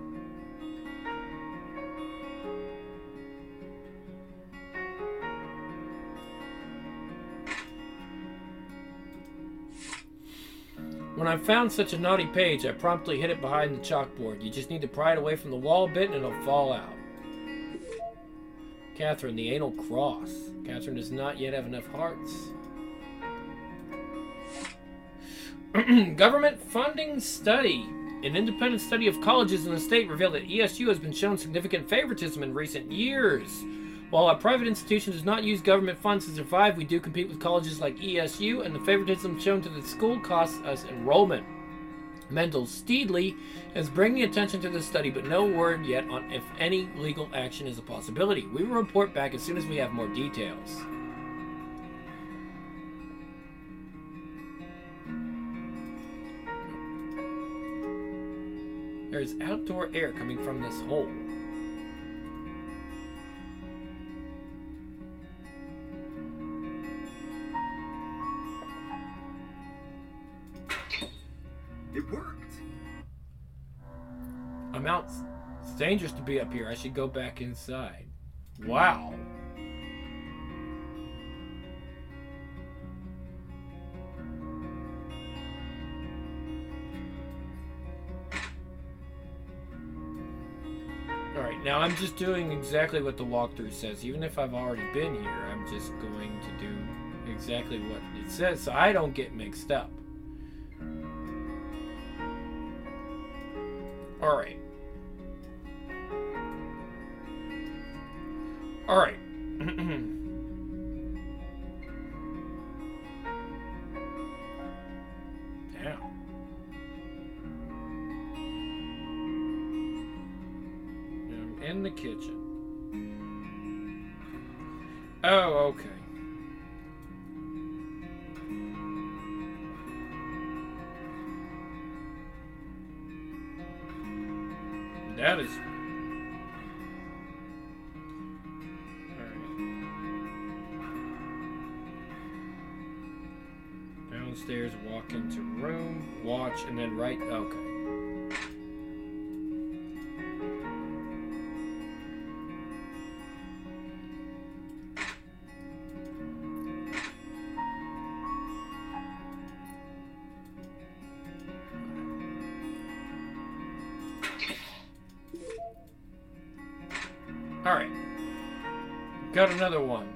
A: When I found such a naughty page, I promptly hid it behind the chalkboard. You just need to pry it away from the wall a bit and it'll fall out. Catherine, the anal cross. Catherine does not yet have enough hearts. Government funding study. An independent study of colleges in the state revealed that ESU has been shown significant favoritism in recent years. While a private institution does not use government funds to survive, we do compete with colleges like ESU, and the favoritism shown to the school costs us enrollment. Mendel Steedley is bringing attention to this study, but no word yet on if any legal action is a possibility. We will report back as soon as we have more details. There is outdoor air coming from this hole.
B: It worked.
A: I'm out. It's dangerous to be up here. I should go back inside. Wow. Alright, now I'm just doing exactly what the walkthrough says. Even if I've already been here, I'm just going to do exactly what it says so I don't get mixed up. Alright. Alright. Damn. I'm in the kitchen. Oh, okay. That is... Alright. Downstairs, walk into room, watch, and then right... Okay. Alright. Got another one.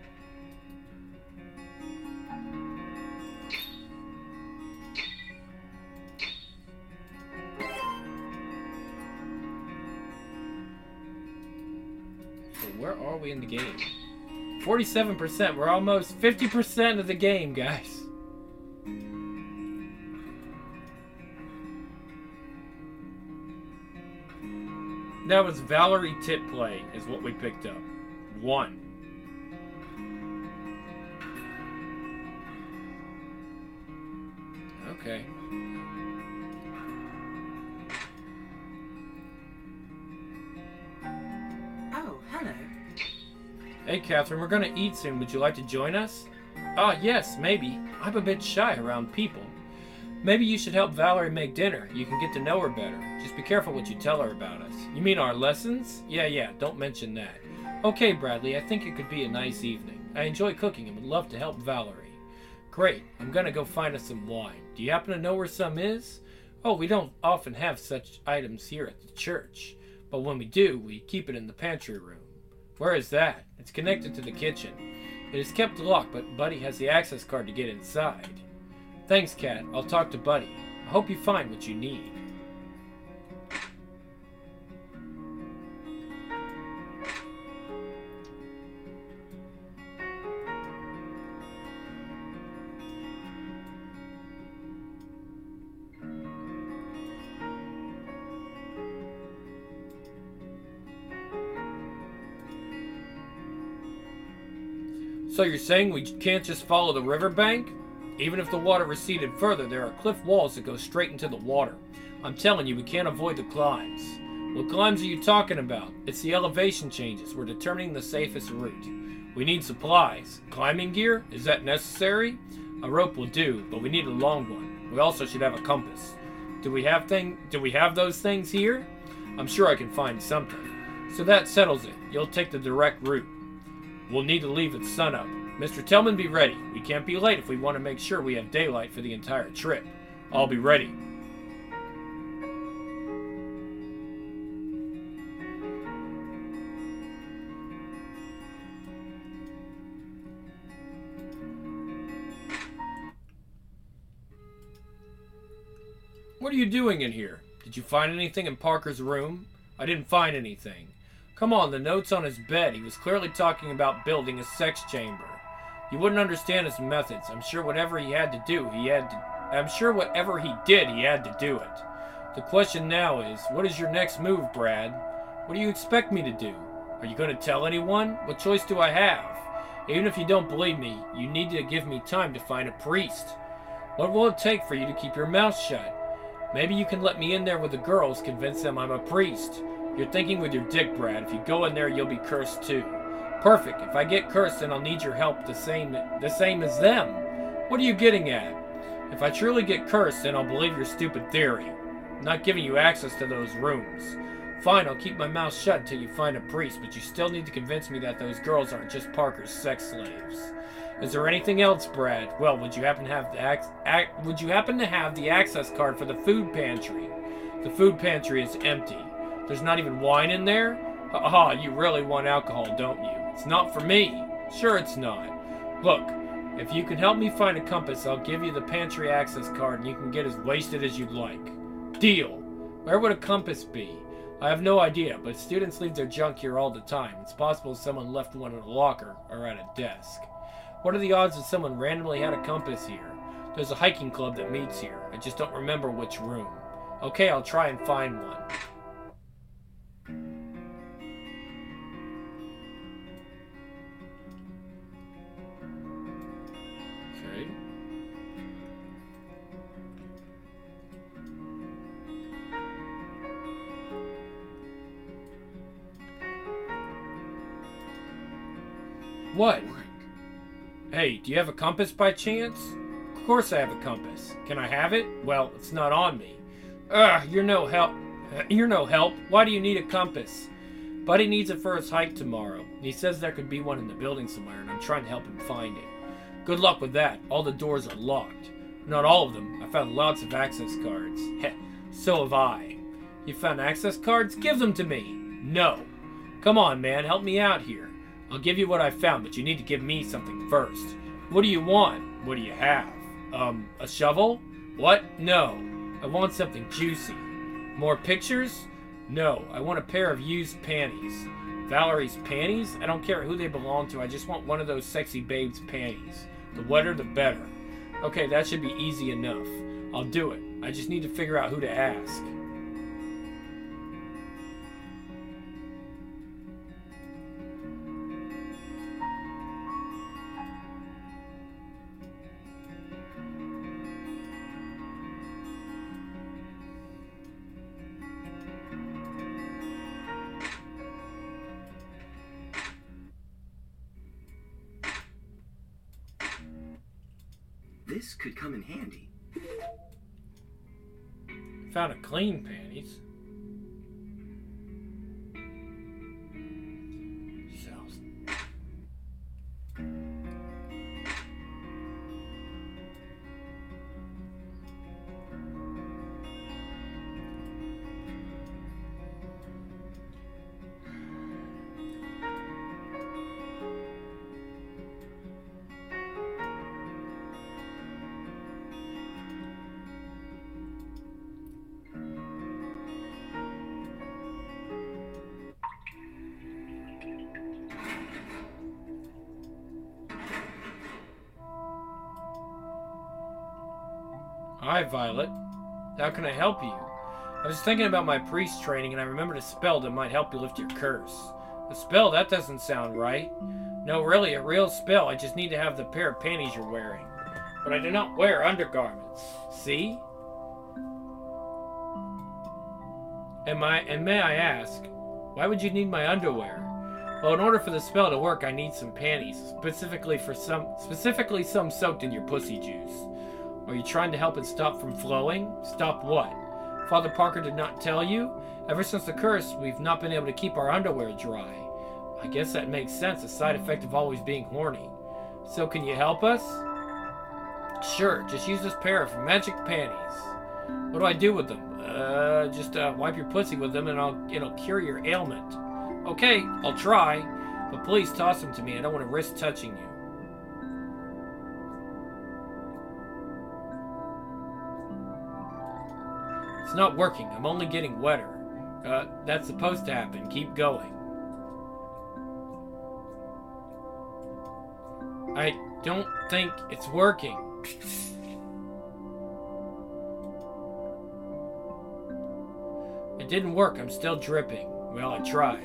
A: So where are we in the game? 47%. We're almost 50% of the game, guys. That was Valerie Titplay is what we picked up. 1. Okay.
D: Oh, hello.
A: Hey, Catherine, we're gonna eat soon. Would you like to join us? Ah, yes, maybe. I'm a bit shy around people. Maybe you should help Valerie make dinner. You can get to know her better. Just be careful what you tell her about us. You mean our lessons? Yeah, don't mention that. Okay, Bradley, I think it could be a nice evening. I enjoy cooking and would love to help Valerie. Great, I'm gonna go find us some wine. Do you happen to know where some is? Oh, we don't often have such items here at the church. But when we do, we keep it in the pantry room. Where is that? It's connected to the kitchen. It is kept locked, but Buddy has the access card to get inside. Thanks, Kat. I'll talk to Buddy. I hope you find what you need. So you're saying we can't just follow the riverbank? Even if the water receded further, there are cliff walls that go straight into the water. I'm telling you, we can't avoid the climbs. What climbs are you talking about? It's the elevation changes. We're determining the safest route. We need supplies. Climbing gear? Is that necessary? A rope will do, but we need a long one. We also should have a compass. Do we have those things here? I'm sure I can find something. So that settles it. You'll take the direct route. We'll need to leave at sunup. Mr. Tillman, be ready. We can't be late if we want to make sure we have daylight for the entire trip. I'll be ready. What are you doing in here? Did you find anything in Parker's room? I didn't find anything. Come on, the note's on his bed. He was clearly talking about building a sex chamber. You wouldn't understand his methods. I'm sure whatever he did, he had to do it. The question now is, what is your next move, Brad? What do you expect me to do? Are you going to tell anyone? What choice do I have? Even if you don't believe me, you need to give me time to find a priest. What will it take for you to keep your mouth shut? Maybe you can let me in there with the girls, convince them I'm a priest. You're thinking with your dick, Brad. If you go in there, you'll be cursed too. Perfect. If I get cursed, then I'll need your help the same as them. What are you getting at? If I truly get cursed, then I'll believe your stupid theory. I'm not giving you access to those rooms. Fine, I'll keep my mouth shut until you find a priest, but you still need to convince me that those girls aren't just Parker's sex slaves. Is there anything else, Brad? Well, would you happen to have the access card for the food pantry? The food pantry is empty. There's not even wine in there? Haha, you really want alcohol, don't you? It's not for me. Sure it's not. Look, if you can help me find a compass, I'll give you the pantry access card and you can get as wasted as you'd like. Deal. Where would a compass be? I have no idea, but students leave their junk here all the time. It's possible someone left one in a locker or at a desk. What are the odds that someone randomly had a compass here? There's a hiking club that meets here. I just don't remember which room. Okay, I'll try and find one. Okay. What? Hey, do you have a compass by chance? Of course I have a compass. Can I have it? Well, it's not on me. Ugh, you're no help. You're no help. Why do you need a compass? Buddy needs it for his hike tomorrow. He says there could be one in the building somewhere, and I'm trying to help him find it. Good luck with that. All the doors are locked. Not all of them. I found lots of access cards. Heh, so have I. You found access cards? Give them to me. No. Come on, man. Help me out here. I'll give you what I found, but you need to give me something first. What do you want? What do you have? A shovel? What? No. I want something juicy. More pictures? No. I want a pair of used panties. Valerie's panties? I don't care who they belong to. I just want one of those sexy babe's panties. The wetter, the better. Okay, that should be easy enough. I'll do it. I just need to figure out who to ask.
B: This could come in handy.
A: Found a clean panties. Cells. Hi, Violet. How can I help you? I was thinking about my priest training and I remembered a spell that might help you lift your curse. A spell? That doesn't sound right. No, really, a real spell. I just need to have the pair of panties you're wearing. but I do not wear undergarments. See? And may I ask, why would you need my underwear? Well, in order for the spell to work, I need some panties, specifically some soaked in your pussy juice. Are you trying to help it stop from flowing? Stop what? Father Parker did not tell you? Ever since the curse, we've not been able to keep our underwear dry. I guess that makes sense, a side effect of always being horny. So can you help us? Sure, just use this pair of magic panties. What do I do with them? Just wipe your pussy with them and it'll cure your ailment. Okay, I'll try, but please toss them to me. I don't want to risk touching you. It's not working. I'm only getting wetter. That's supposed to happen. Keep going. I don't think it's working. It didn't work. I'm still dripping. Well, I tried.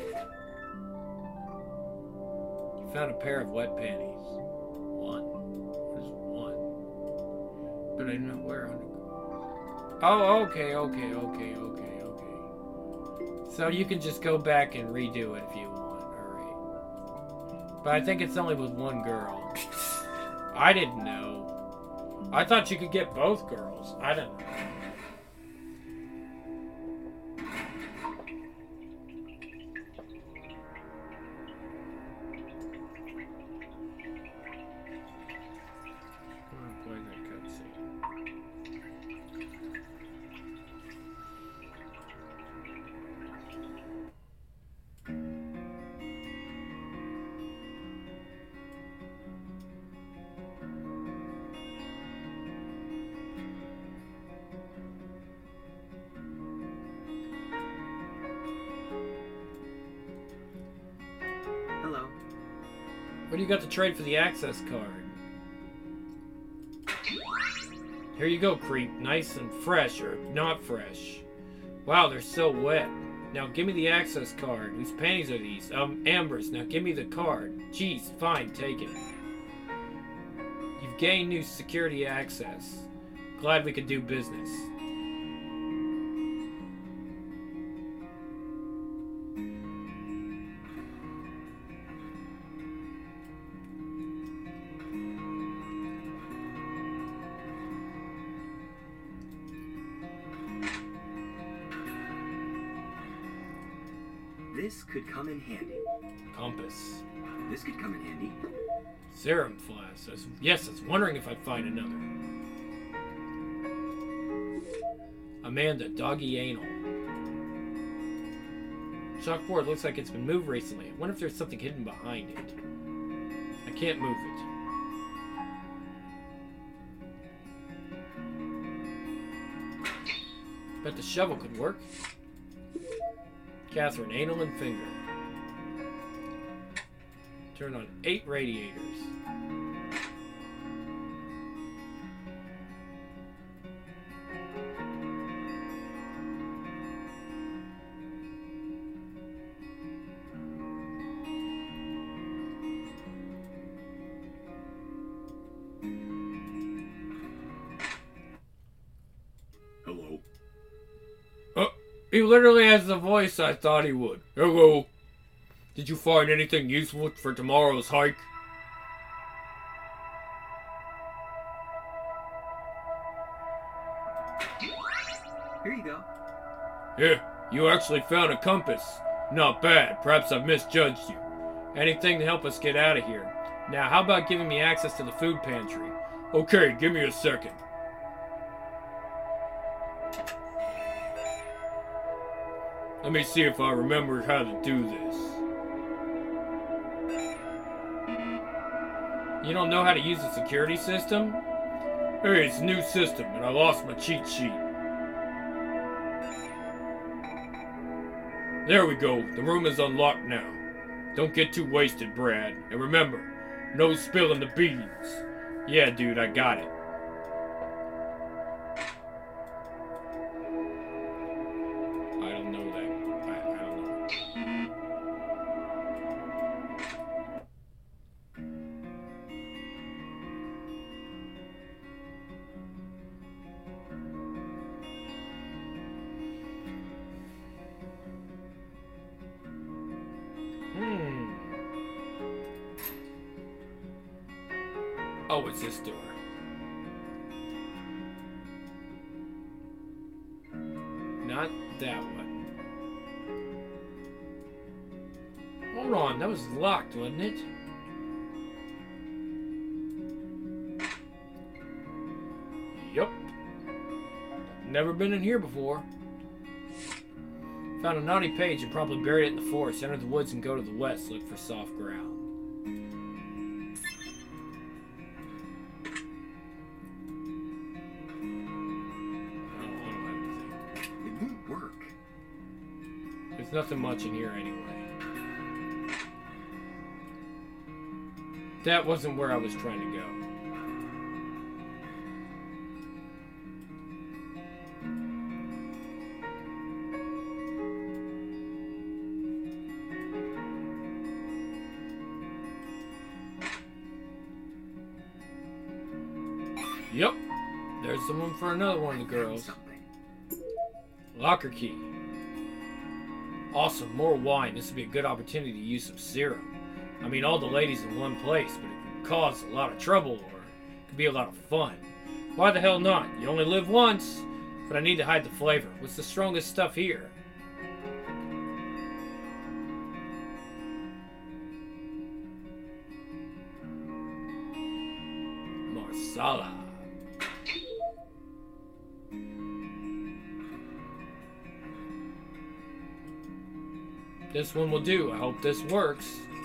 A: You found a pair of wet panties. One. There's one. But I do not wear underwear. Oh, okay. So you can just go back and redo it if you want. Alright. But I think it's only with one girl. I didn't know. I thought you could get both girls. I don't know. What do you got to trade for the access card? Here you go, creep. Nice and fresh, or not fresh. Wow, they're so wet. Now give me the access card. Whose panties are these? Amber's. Now give me the card. Jeez, fine, take it. You've gained new security access. Glad we could do business.
B: This could come in handy.
A: Compass.
B: This could come in handy.
A: Serum flask. Yes, I was wondering if I'd find another. Amanda, doggy anal. Chalkboard looks like it's been moved recently. I wonder if there's something hidden behind it. I can't move it. Bet the shovel could work. Catherine, anal and finger. Turn on 8 radiators.
B: Hello.
A: He literally has the voice I thought he would. Hello. Did you find anything useful for tomorrow's hike?
B: Here you go.
A: Yeah, you actually found a compass. Not bad. Perhaps I've misjudged you. Anything to help us get out of here. Now, how about giving me access to the food pantry? Okay, give me a second. Let me see if I remember how to do this. You don't know how to use the security system? Hey, it's a new system, and I lost my cheat sheet. There we go. The room is unlocked now. Don't get too wasted, Brad. And remember, no spilling the beans. Yeah, dude, I got it. I don't know that. I don't know. Oh, it's this door. Not that one. Hold on, that was locked, wasn't it? Yup. Never been in here before. Found a naughty page and probably buried it in the forest. Enter the woods and go to the west. Look for soft ground. I don't have anything.
B: It won't work.
A: There's nothing much in here anyway. That wasn't where I was trying to go. Yep. There's someone for another one of the girls.
B: Something.
A: Locker key. Awesome, more wine. This would be a good opportunity to use some serum. I mean, all the ladies in one place, but it could cause a lot of trouble, or it could be a lot of fun. Why the hell not? You only live once. But I need to hide the flavor. What's the strongest stuff here? Marsala. This one will do. I hope this works.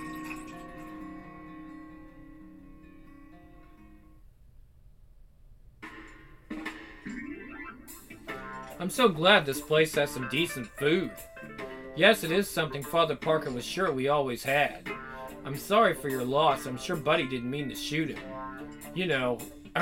A: I'm so glad this place has some decent food. Yes, it is something Father Parker was sure we always had. I'm sorry for your loss. I'm sure Buddy didn't mean to shoot him. You know,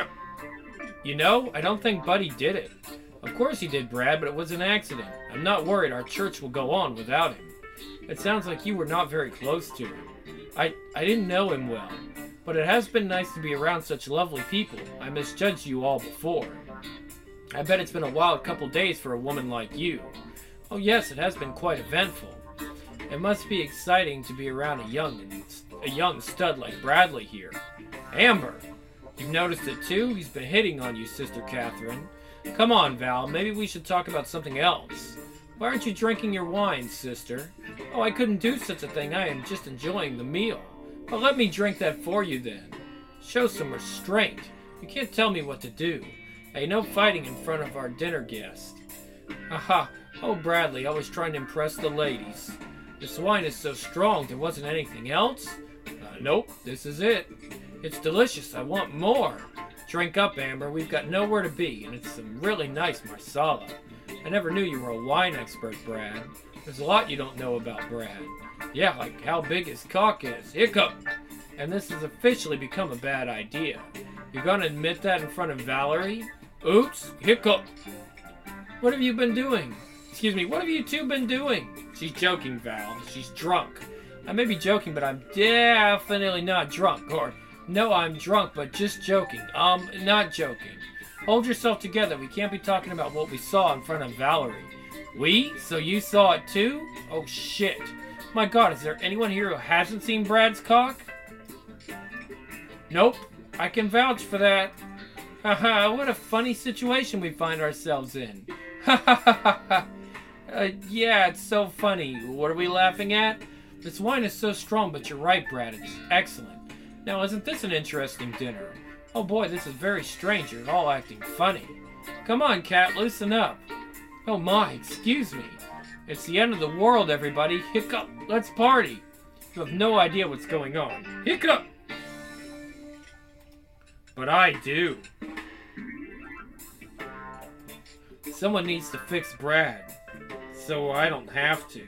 A: I don't think Buddy did it. Of course he did, Brad, but it was an accident. I'm not worried our church will go on without him. It sounds like you were not very close to him. I didn't know him well, but it has been nice to be around such lovely people. I misjudged you all before. I bet it's been a wild couple days for a woman like you. Oh yes, it has been quite eventful. It must be exciting to be around a young stud like Bradley here. Amber! You've noticed it too? He's been hitting on you, Sister Catherine. Come on, Val, maybe we should talk about something else. Why aren't you drinking your wine, sister? Oh, I couldn't do such a thing. I am just enjoying the meal. Well, let me drink that for you then. Show some restraint. You can't tell me what to do. Hey, no fighting in front of our dinner guest. Aha. Oh, Bradley, always trying to impress the ladies. This wine is so strong, there wasn't anything else? Nope, this is it. It's delicious. I want more. Drink up, Amber. We've got nowhere to be, and it's some really nice Marsala. I never knew you were a wine expert, Brad. There's a lot you don't know about Brad. Yeah, like how big his cock is. Hiccup! And this has officially become a bad idea. You're gonna admit that in front of Valerie? Oops! Hiccup! What have you been doing? Excuse me, what have you two been doing? She's joking, Val. She's drunk. I may be joking, but I'm definitely not drunk. Or, no, I'm drunk, but just joking. Not joking. Hold yourself together. We can't be talking about what we saw in front of Valerie. We? So you saw it too? Oh, shit. My God, is there anyone here who hasn't seen Brad's cock? Nope. I can vouch for that. Haha, what a funny situation we find ourselves in. Ha ha ha ha. Yeah, it's so funny. What are we laughing at? This wine is so strong, but you're right, Brad. It's excellent. Now, isn't this an interesting dinner? Oh boy, this is very strange. You're all acting funny. Come on, Cat, loosen up. Oh my, excuse me. It's the end of the world, everybody. Hiccup, let's party. You have no idea what's going on. Hiccup! But I do. Someone needs to fix Brad, so I don't have to.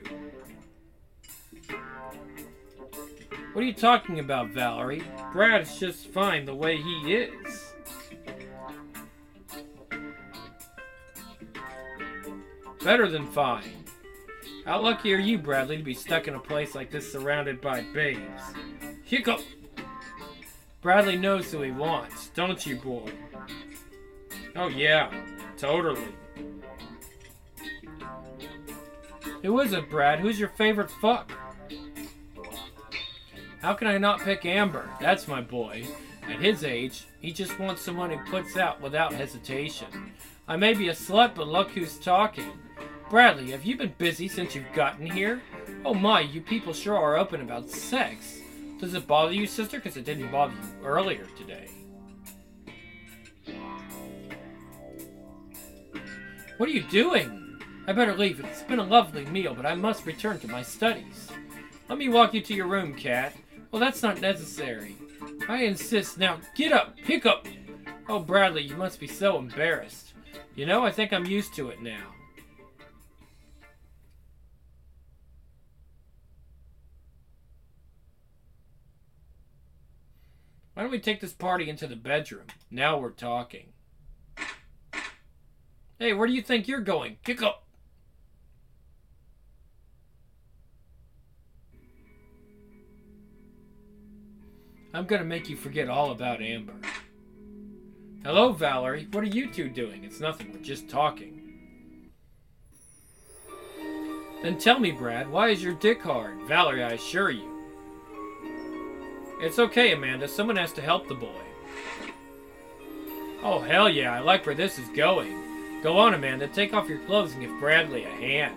A: What are you talking about, Valerie? Brad's just fine the way he is. Better than fine. How lucky are you, Bradley, to be stuck in a place like this surrounded by babes? Hiccup! Bradley knows who he wants, don't you, boy? Oh yeah, totally. Who is it, Brad? Who's your favorite fuck? How can I not pick Amber? That's my boy. At his age, he just wants someone who puts out without hesitation. I may be a slut, but look who's talking. Bradley, have you been busy since you've gotten here? Oh my, you people sure are open about sex. Does it bother you, sister? Because it didn't bother you earlier today. What are you doing? I better leave. It's been a lovely meal, but I must return to my studies. Let me walk you to your room, Cat. Well, that's not necessary. I insist. Now, get up. Pick up. Oh, Bradley, you must be so embarrassed. You know, I think I'm used to it now. Why don't we take this party into the bedroom? Now we're talking. Hey, where do you think you're going? Pick up. I'm gonna make you forget all about Amber. Hello, Valerie. What are you two doing? It's nothing. We're just talking. Then tell me, Brad, why is your dick hard? Valerie, I assure you. It's okay, Amanda. Someone has to help the boy. Oh, hell yeah. I like where this is going. Go on, Amanda. Take off your clothes and give Bradley a hand.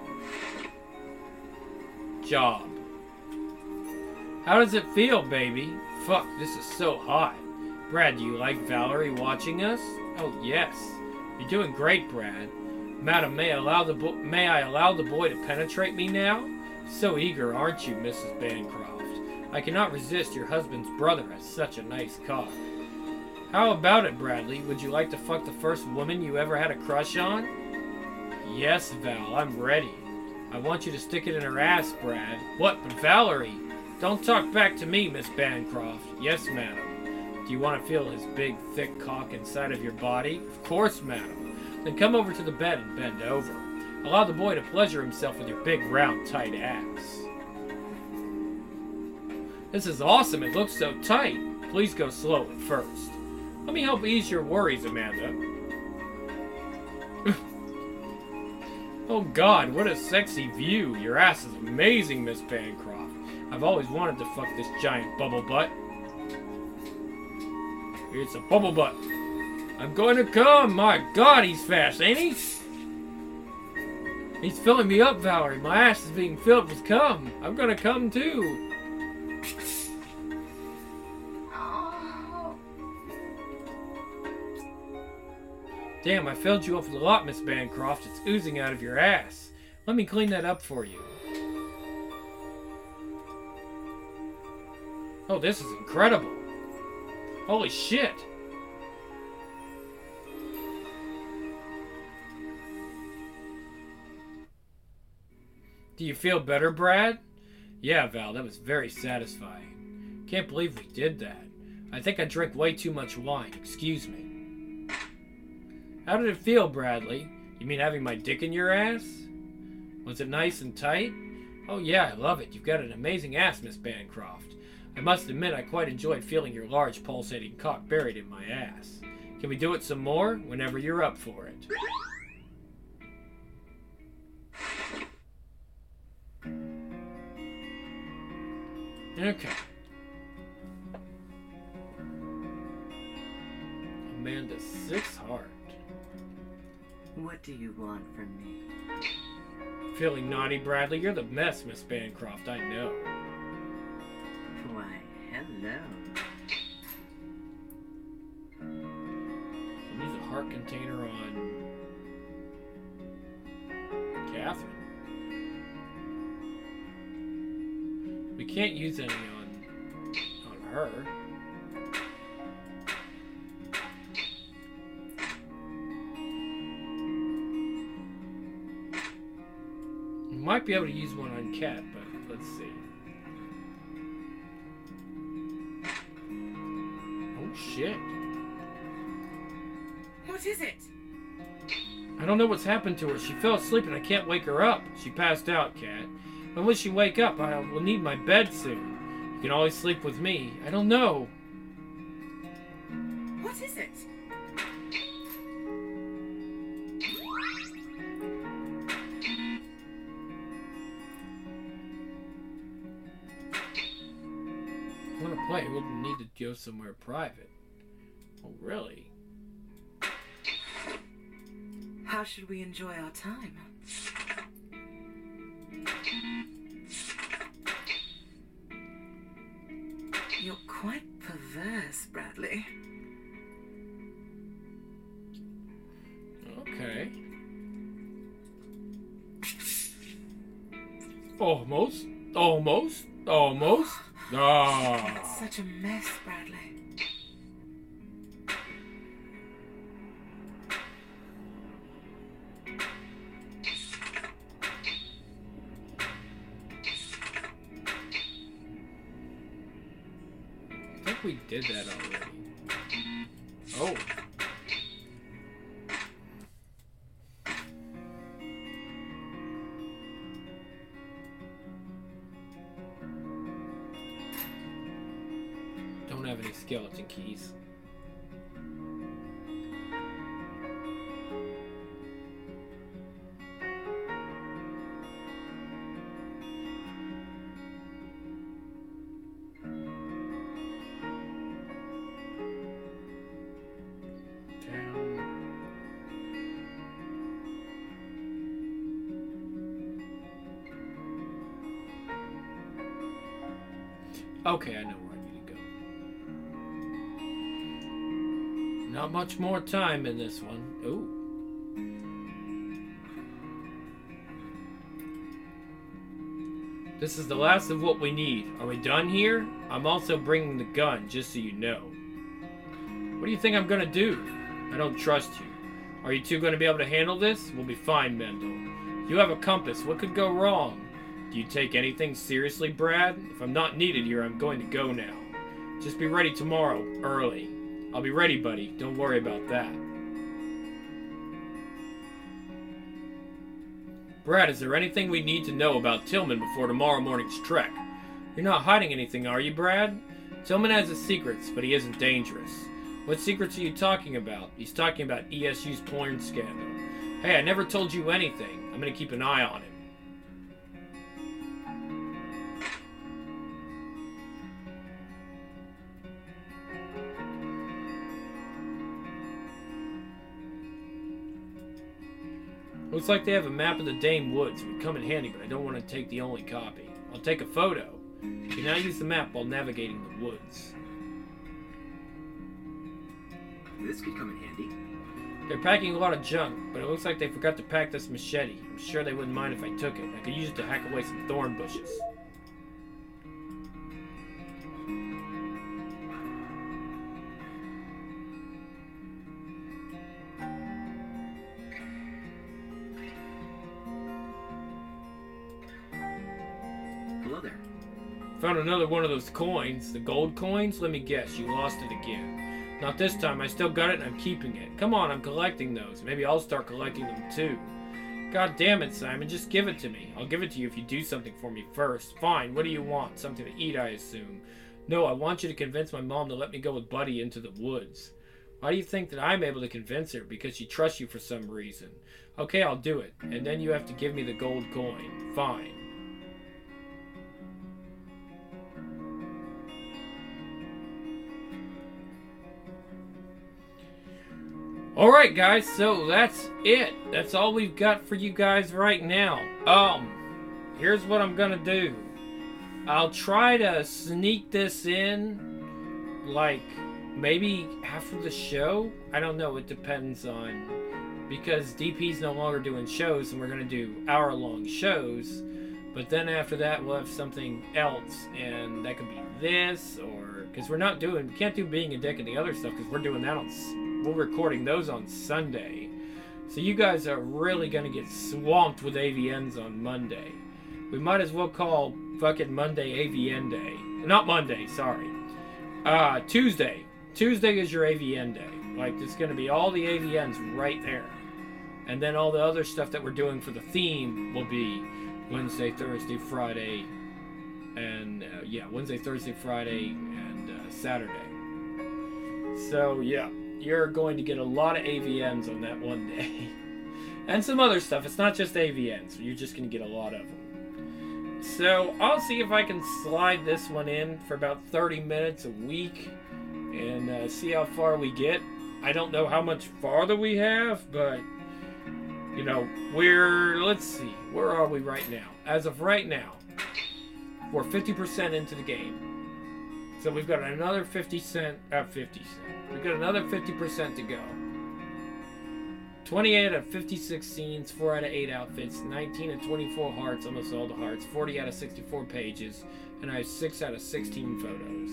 A: Job. How does it feel, baby? Fuck, this is so hot. Brad, do you like Valerie watching us? Oh, yes. You're doing great, Brad. Madam, may I allow the boy to penetrate me now? So eager, aren't you, Mrs. Bancroft? I cannot resist your husband's brother has such a nice cock. How about it, Bradley? Would you like to fuck the first woman you ever had a crush on? Yes, Val, I'm ready. I want you to stick it in her ass, Brad. What, but Valerie? Don't talk back to me, Miss Bancroft. Yes, madam. Do you want to feel his big, thick cock inside of your body? Of course, madam. Then come over to the bed and bend over. Allow the boy to pleasure himself with your big, round, tight ass. This is awesome. It looks so tight. Please go slow at first. Let me help ease your worries, Amanda. Oh God, what a sexy view. Your ass is amazing, Miss Bancroft. I've always wanted to fuck this giant bubble butt. It's a bubble butt. I'm going to come. My God, he's fast, ain't he? He's filling me up, Valerie. My ass is being filled with cum. I'm going to come too. Damn, I filled you up with a lot, Miss Bancroft. It's oozing out of your ass. Let me clean that up for you. Oh, this is incredible. Holy shit. Do you feel better, Brad? Yeah, Val, that was very satisfying. Can't believe we did that. I think I drank way too much wine. Excuse me. How did it feel, Bradley? You mean having my dick in your ass? Was it nice and tight? Oh yeah, I love it. You've got an amazing ass, Miss Bancroft. I must admit I quite enjoyed feeling your large pulsating cock buried in my ass. Can we do it some more? Whenever you're up for it. Okay. Amanda 6 heart.
C: What do you want from me?
A: Feeling naughty, Bradley? You're the mess, Miss Bancroft, I know.
C: Why, hello.
A: Use a heart container on Catherine. We can't use any on her. We might be able to use one on Cat, but let's see. Oh shit.
D: What is it?
A: I don't know what's happened to her. She fell asleep and I can't wake her up. She passed out, Cat. When will she wake up? I will need my bed soon. You can always sleep with me. I don't know.
D: What is it?
A: I want to play. We'll need to go somewhere private. Oh, really?
C: How should we enjoy our time? You're quite perverse, Bradley.
A: Okay. Almost. Almost. Almost. Ah.
C: It's such a mess, Bradley.
A: I think we did that already. Oh. Don't have any skeleton keys. Okay, I know where I need to go. Not much more time in this one. Ooh. This is the last of what we need. Are we done here? I'm also bringing the gun, just so you know. What do you think I'm gonna do? I don't trust you. Are you two gonna be able to handle this? We'll be fine, Mendel. You have a compass. What could go wrong? Do you take anything seriously, Brad? If I'm not needed here, I'm going to go now. Just be ready tomorrow, early. I'll be ready, buddy. Don't worry about that. Brad, is there anything we need to know about Tillman before tomorrow morning's trek? You're not hiding anything, are you, Brad? Tillman has his secrets, but he isn't dangerous. What secrets are you talking about? He's talking about ESU's porn scandal. Hey, I never told you anything. I'm going to keep an eye on him. Looks like they have a map of the Dame Woods. It would come in handy, but I don't want to take the only copy. I'll take a photo. You can now use the map while navigating the woods.
B: This could come in handy.
A: They're packing a lot of junk, but it looks like they forgot to pack this machete. I'm sure they wouldn't mind if I took it. I could use it to hack away some thorn bushes.
B: Hello there.
A: Found another one of those coins. The gold coins? Let me guess, you lost it again. Not this time. I still got it and I'm keeping it. Come on, I'm collecting those. Maybe I'll start collecting them too. God damn it, Simon. Just give it to me. I'll give it to you if you do something for me first. Fine. What do you want? Something to eat, I assume. No, I want you to convince my mom to let me go with Buddy into the woods. Why do you think that I'm able to convince her? Because she trusts you for some reason. Okay, I'll do it. And then you have to give me the gold coin. Fine. Alright guys, so that's it. That's all we've got for you guys right now. Here's what I'm gonna do. I'll try to sneak this in, like, maybe after the show? I don't know, it depends on, because DP's no longer doing shows and we're gonna do hour-long shows, but then after that we'll have something else, and that could be this, or, because we can't do Being a Dick and the other stuff, because we're doing that we're recording those on Sunday. So you guys are really going to get swamped with AVNs on Monday. We might as well call fucking Monday AVN Day. Not Monday, sorry. Tuesday. Tuesday is your AVN Day. Like, it's going to be all the AVNs right there. And then all the other stuff that we're doing for the theme will be Wednesday, Thursday, Friday, and, Wednesday, Thursday, Friday, and Saturday. So, yeah. You're going to get a lot of AVNs on that one day. And some other stuff. It's not just AVNs. You're just going to get a lot of them. So I'll see if I can slide this one in for about 30 minutes a week. and see how far we get. I don't know how much farther we have, but you know, let's see, where are we right now? As of right now, we're 50% into the game. So we've got another 50 cent. We've got another 50% to go. 28 out of 56 scenes, 4 out of 8 outfits, 19 and 24 hearts, almost all the hearts, 40 out of 64 pages, and I have 6 out of 16 photos.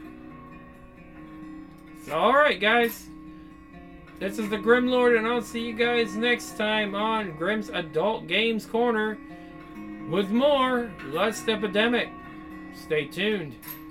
A: So, alright guys, this is the Grim Lord, and I'll see you guys next time on Grimm's Adult Games Corner with more Lust Epidemic. Stay tuned.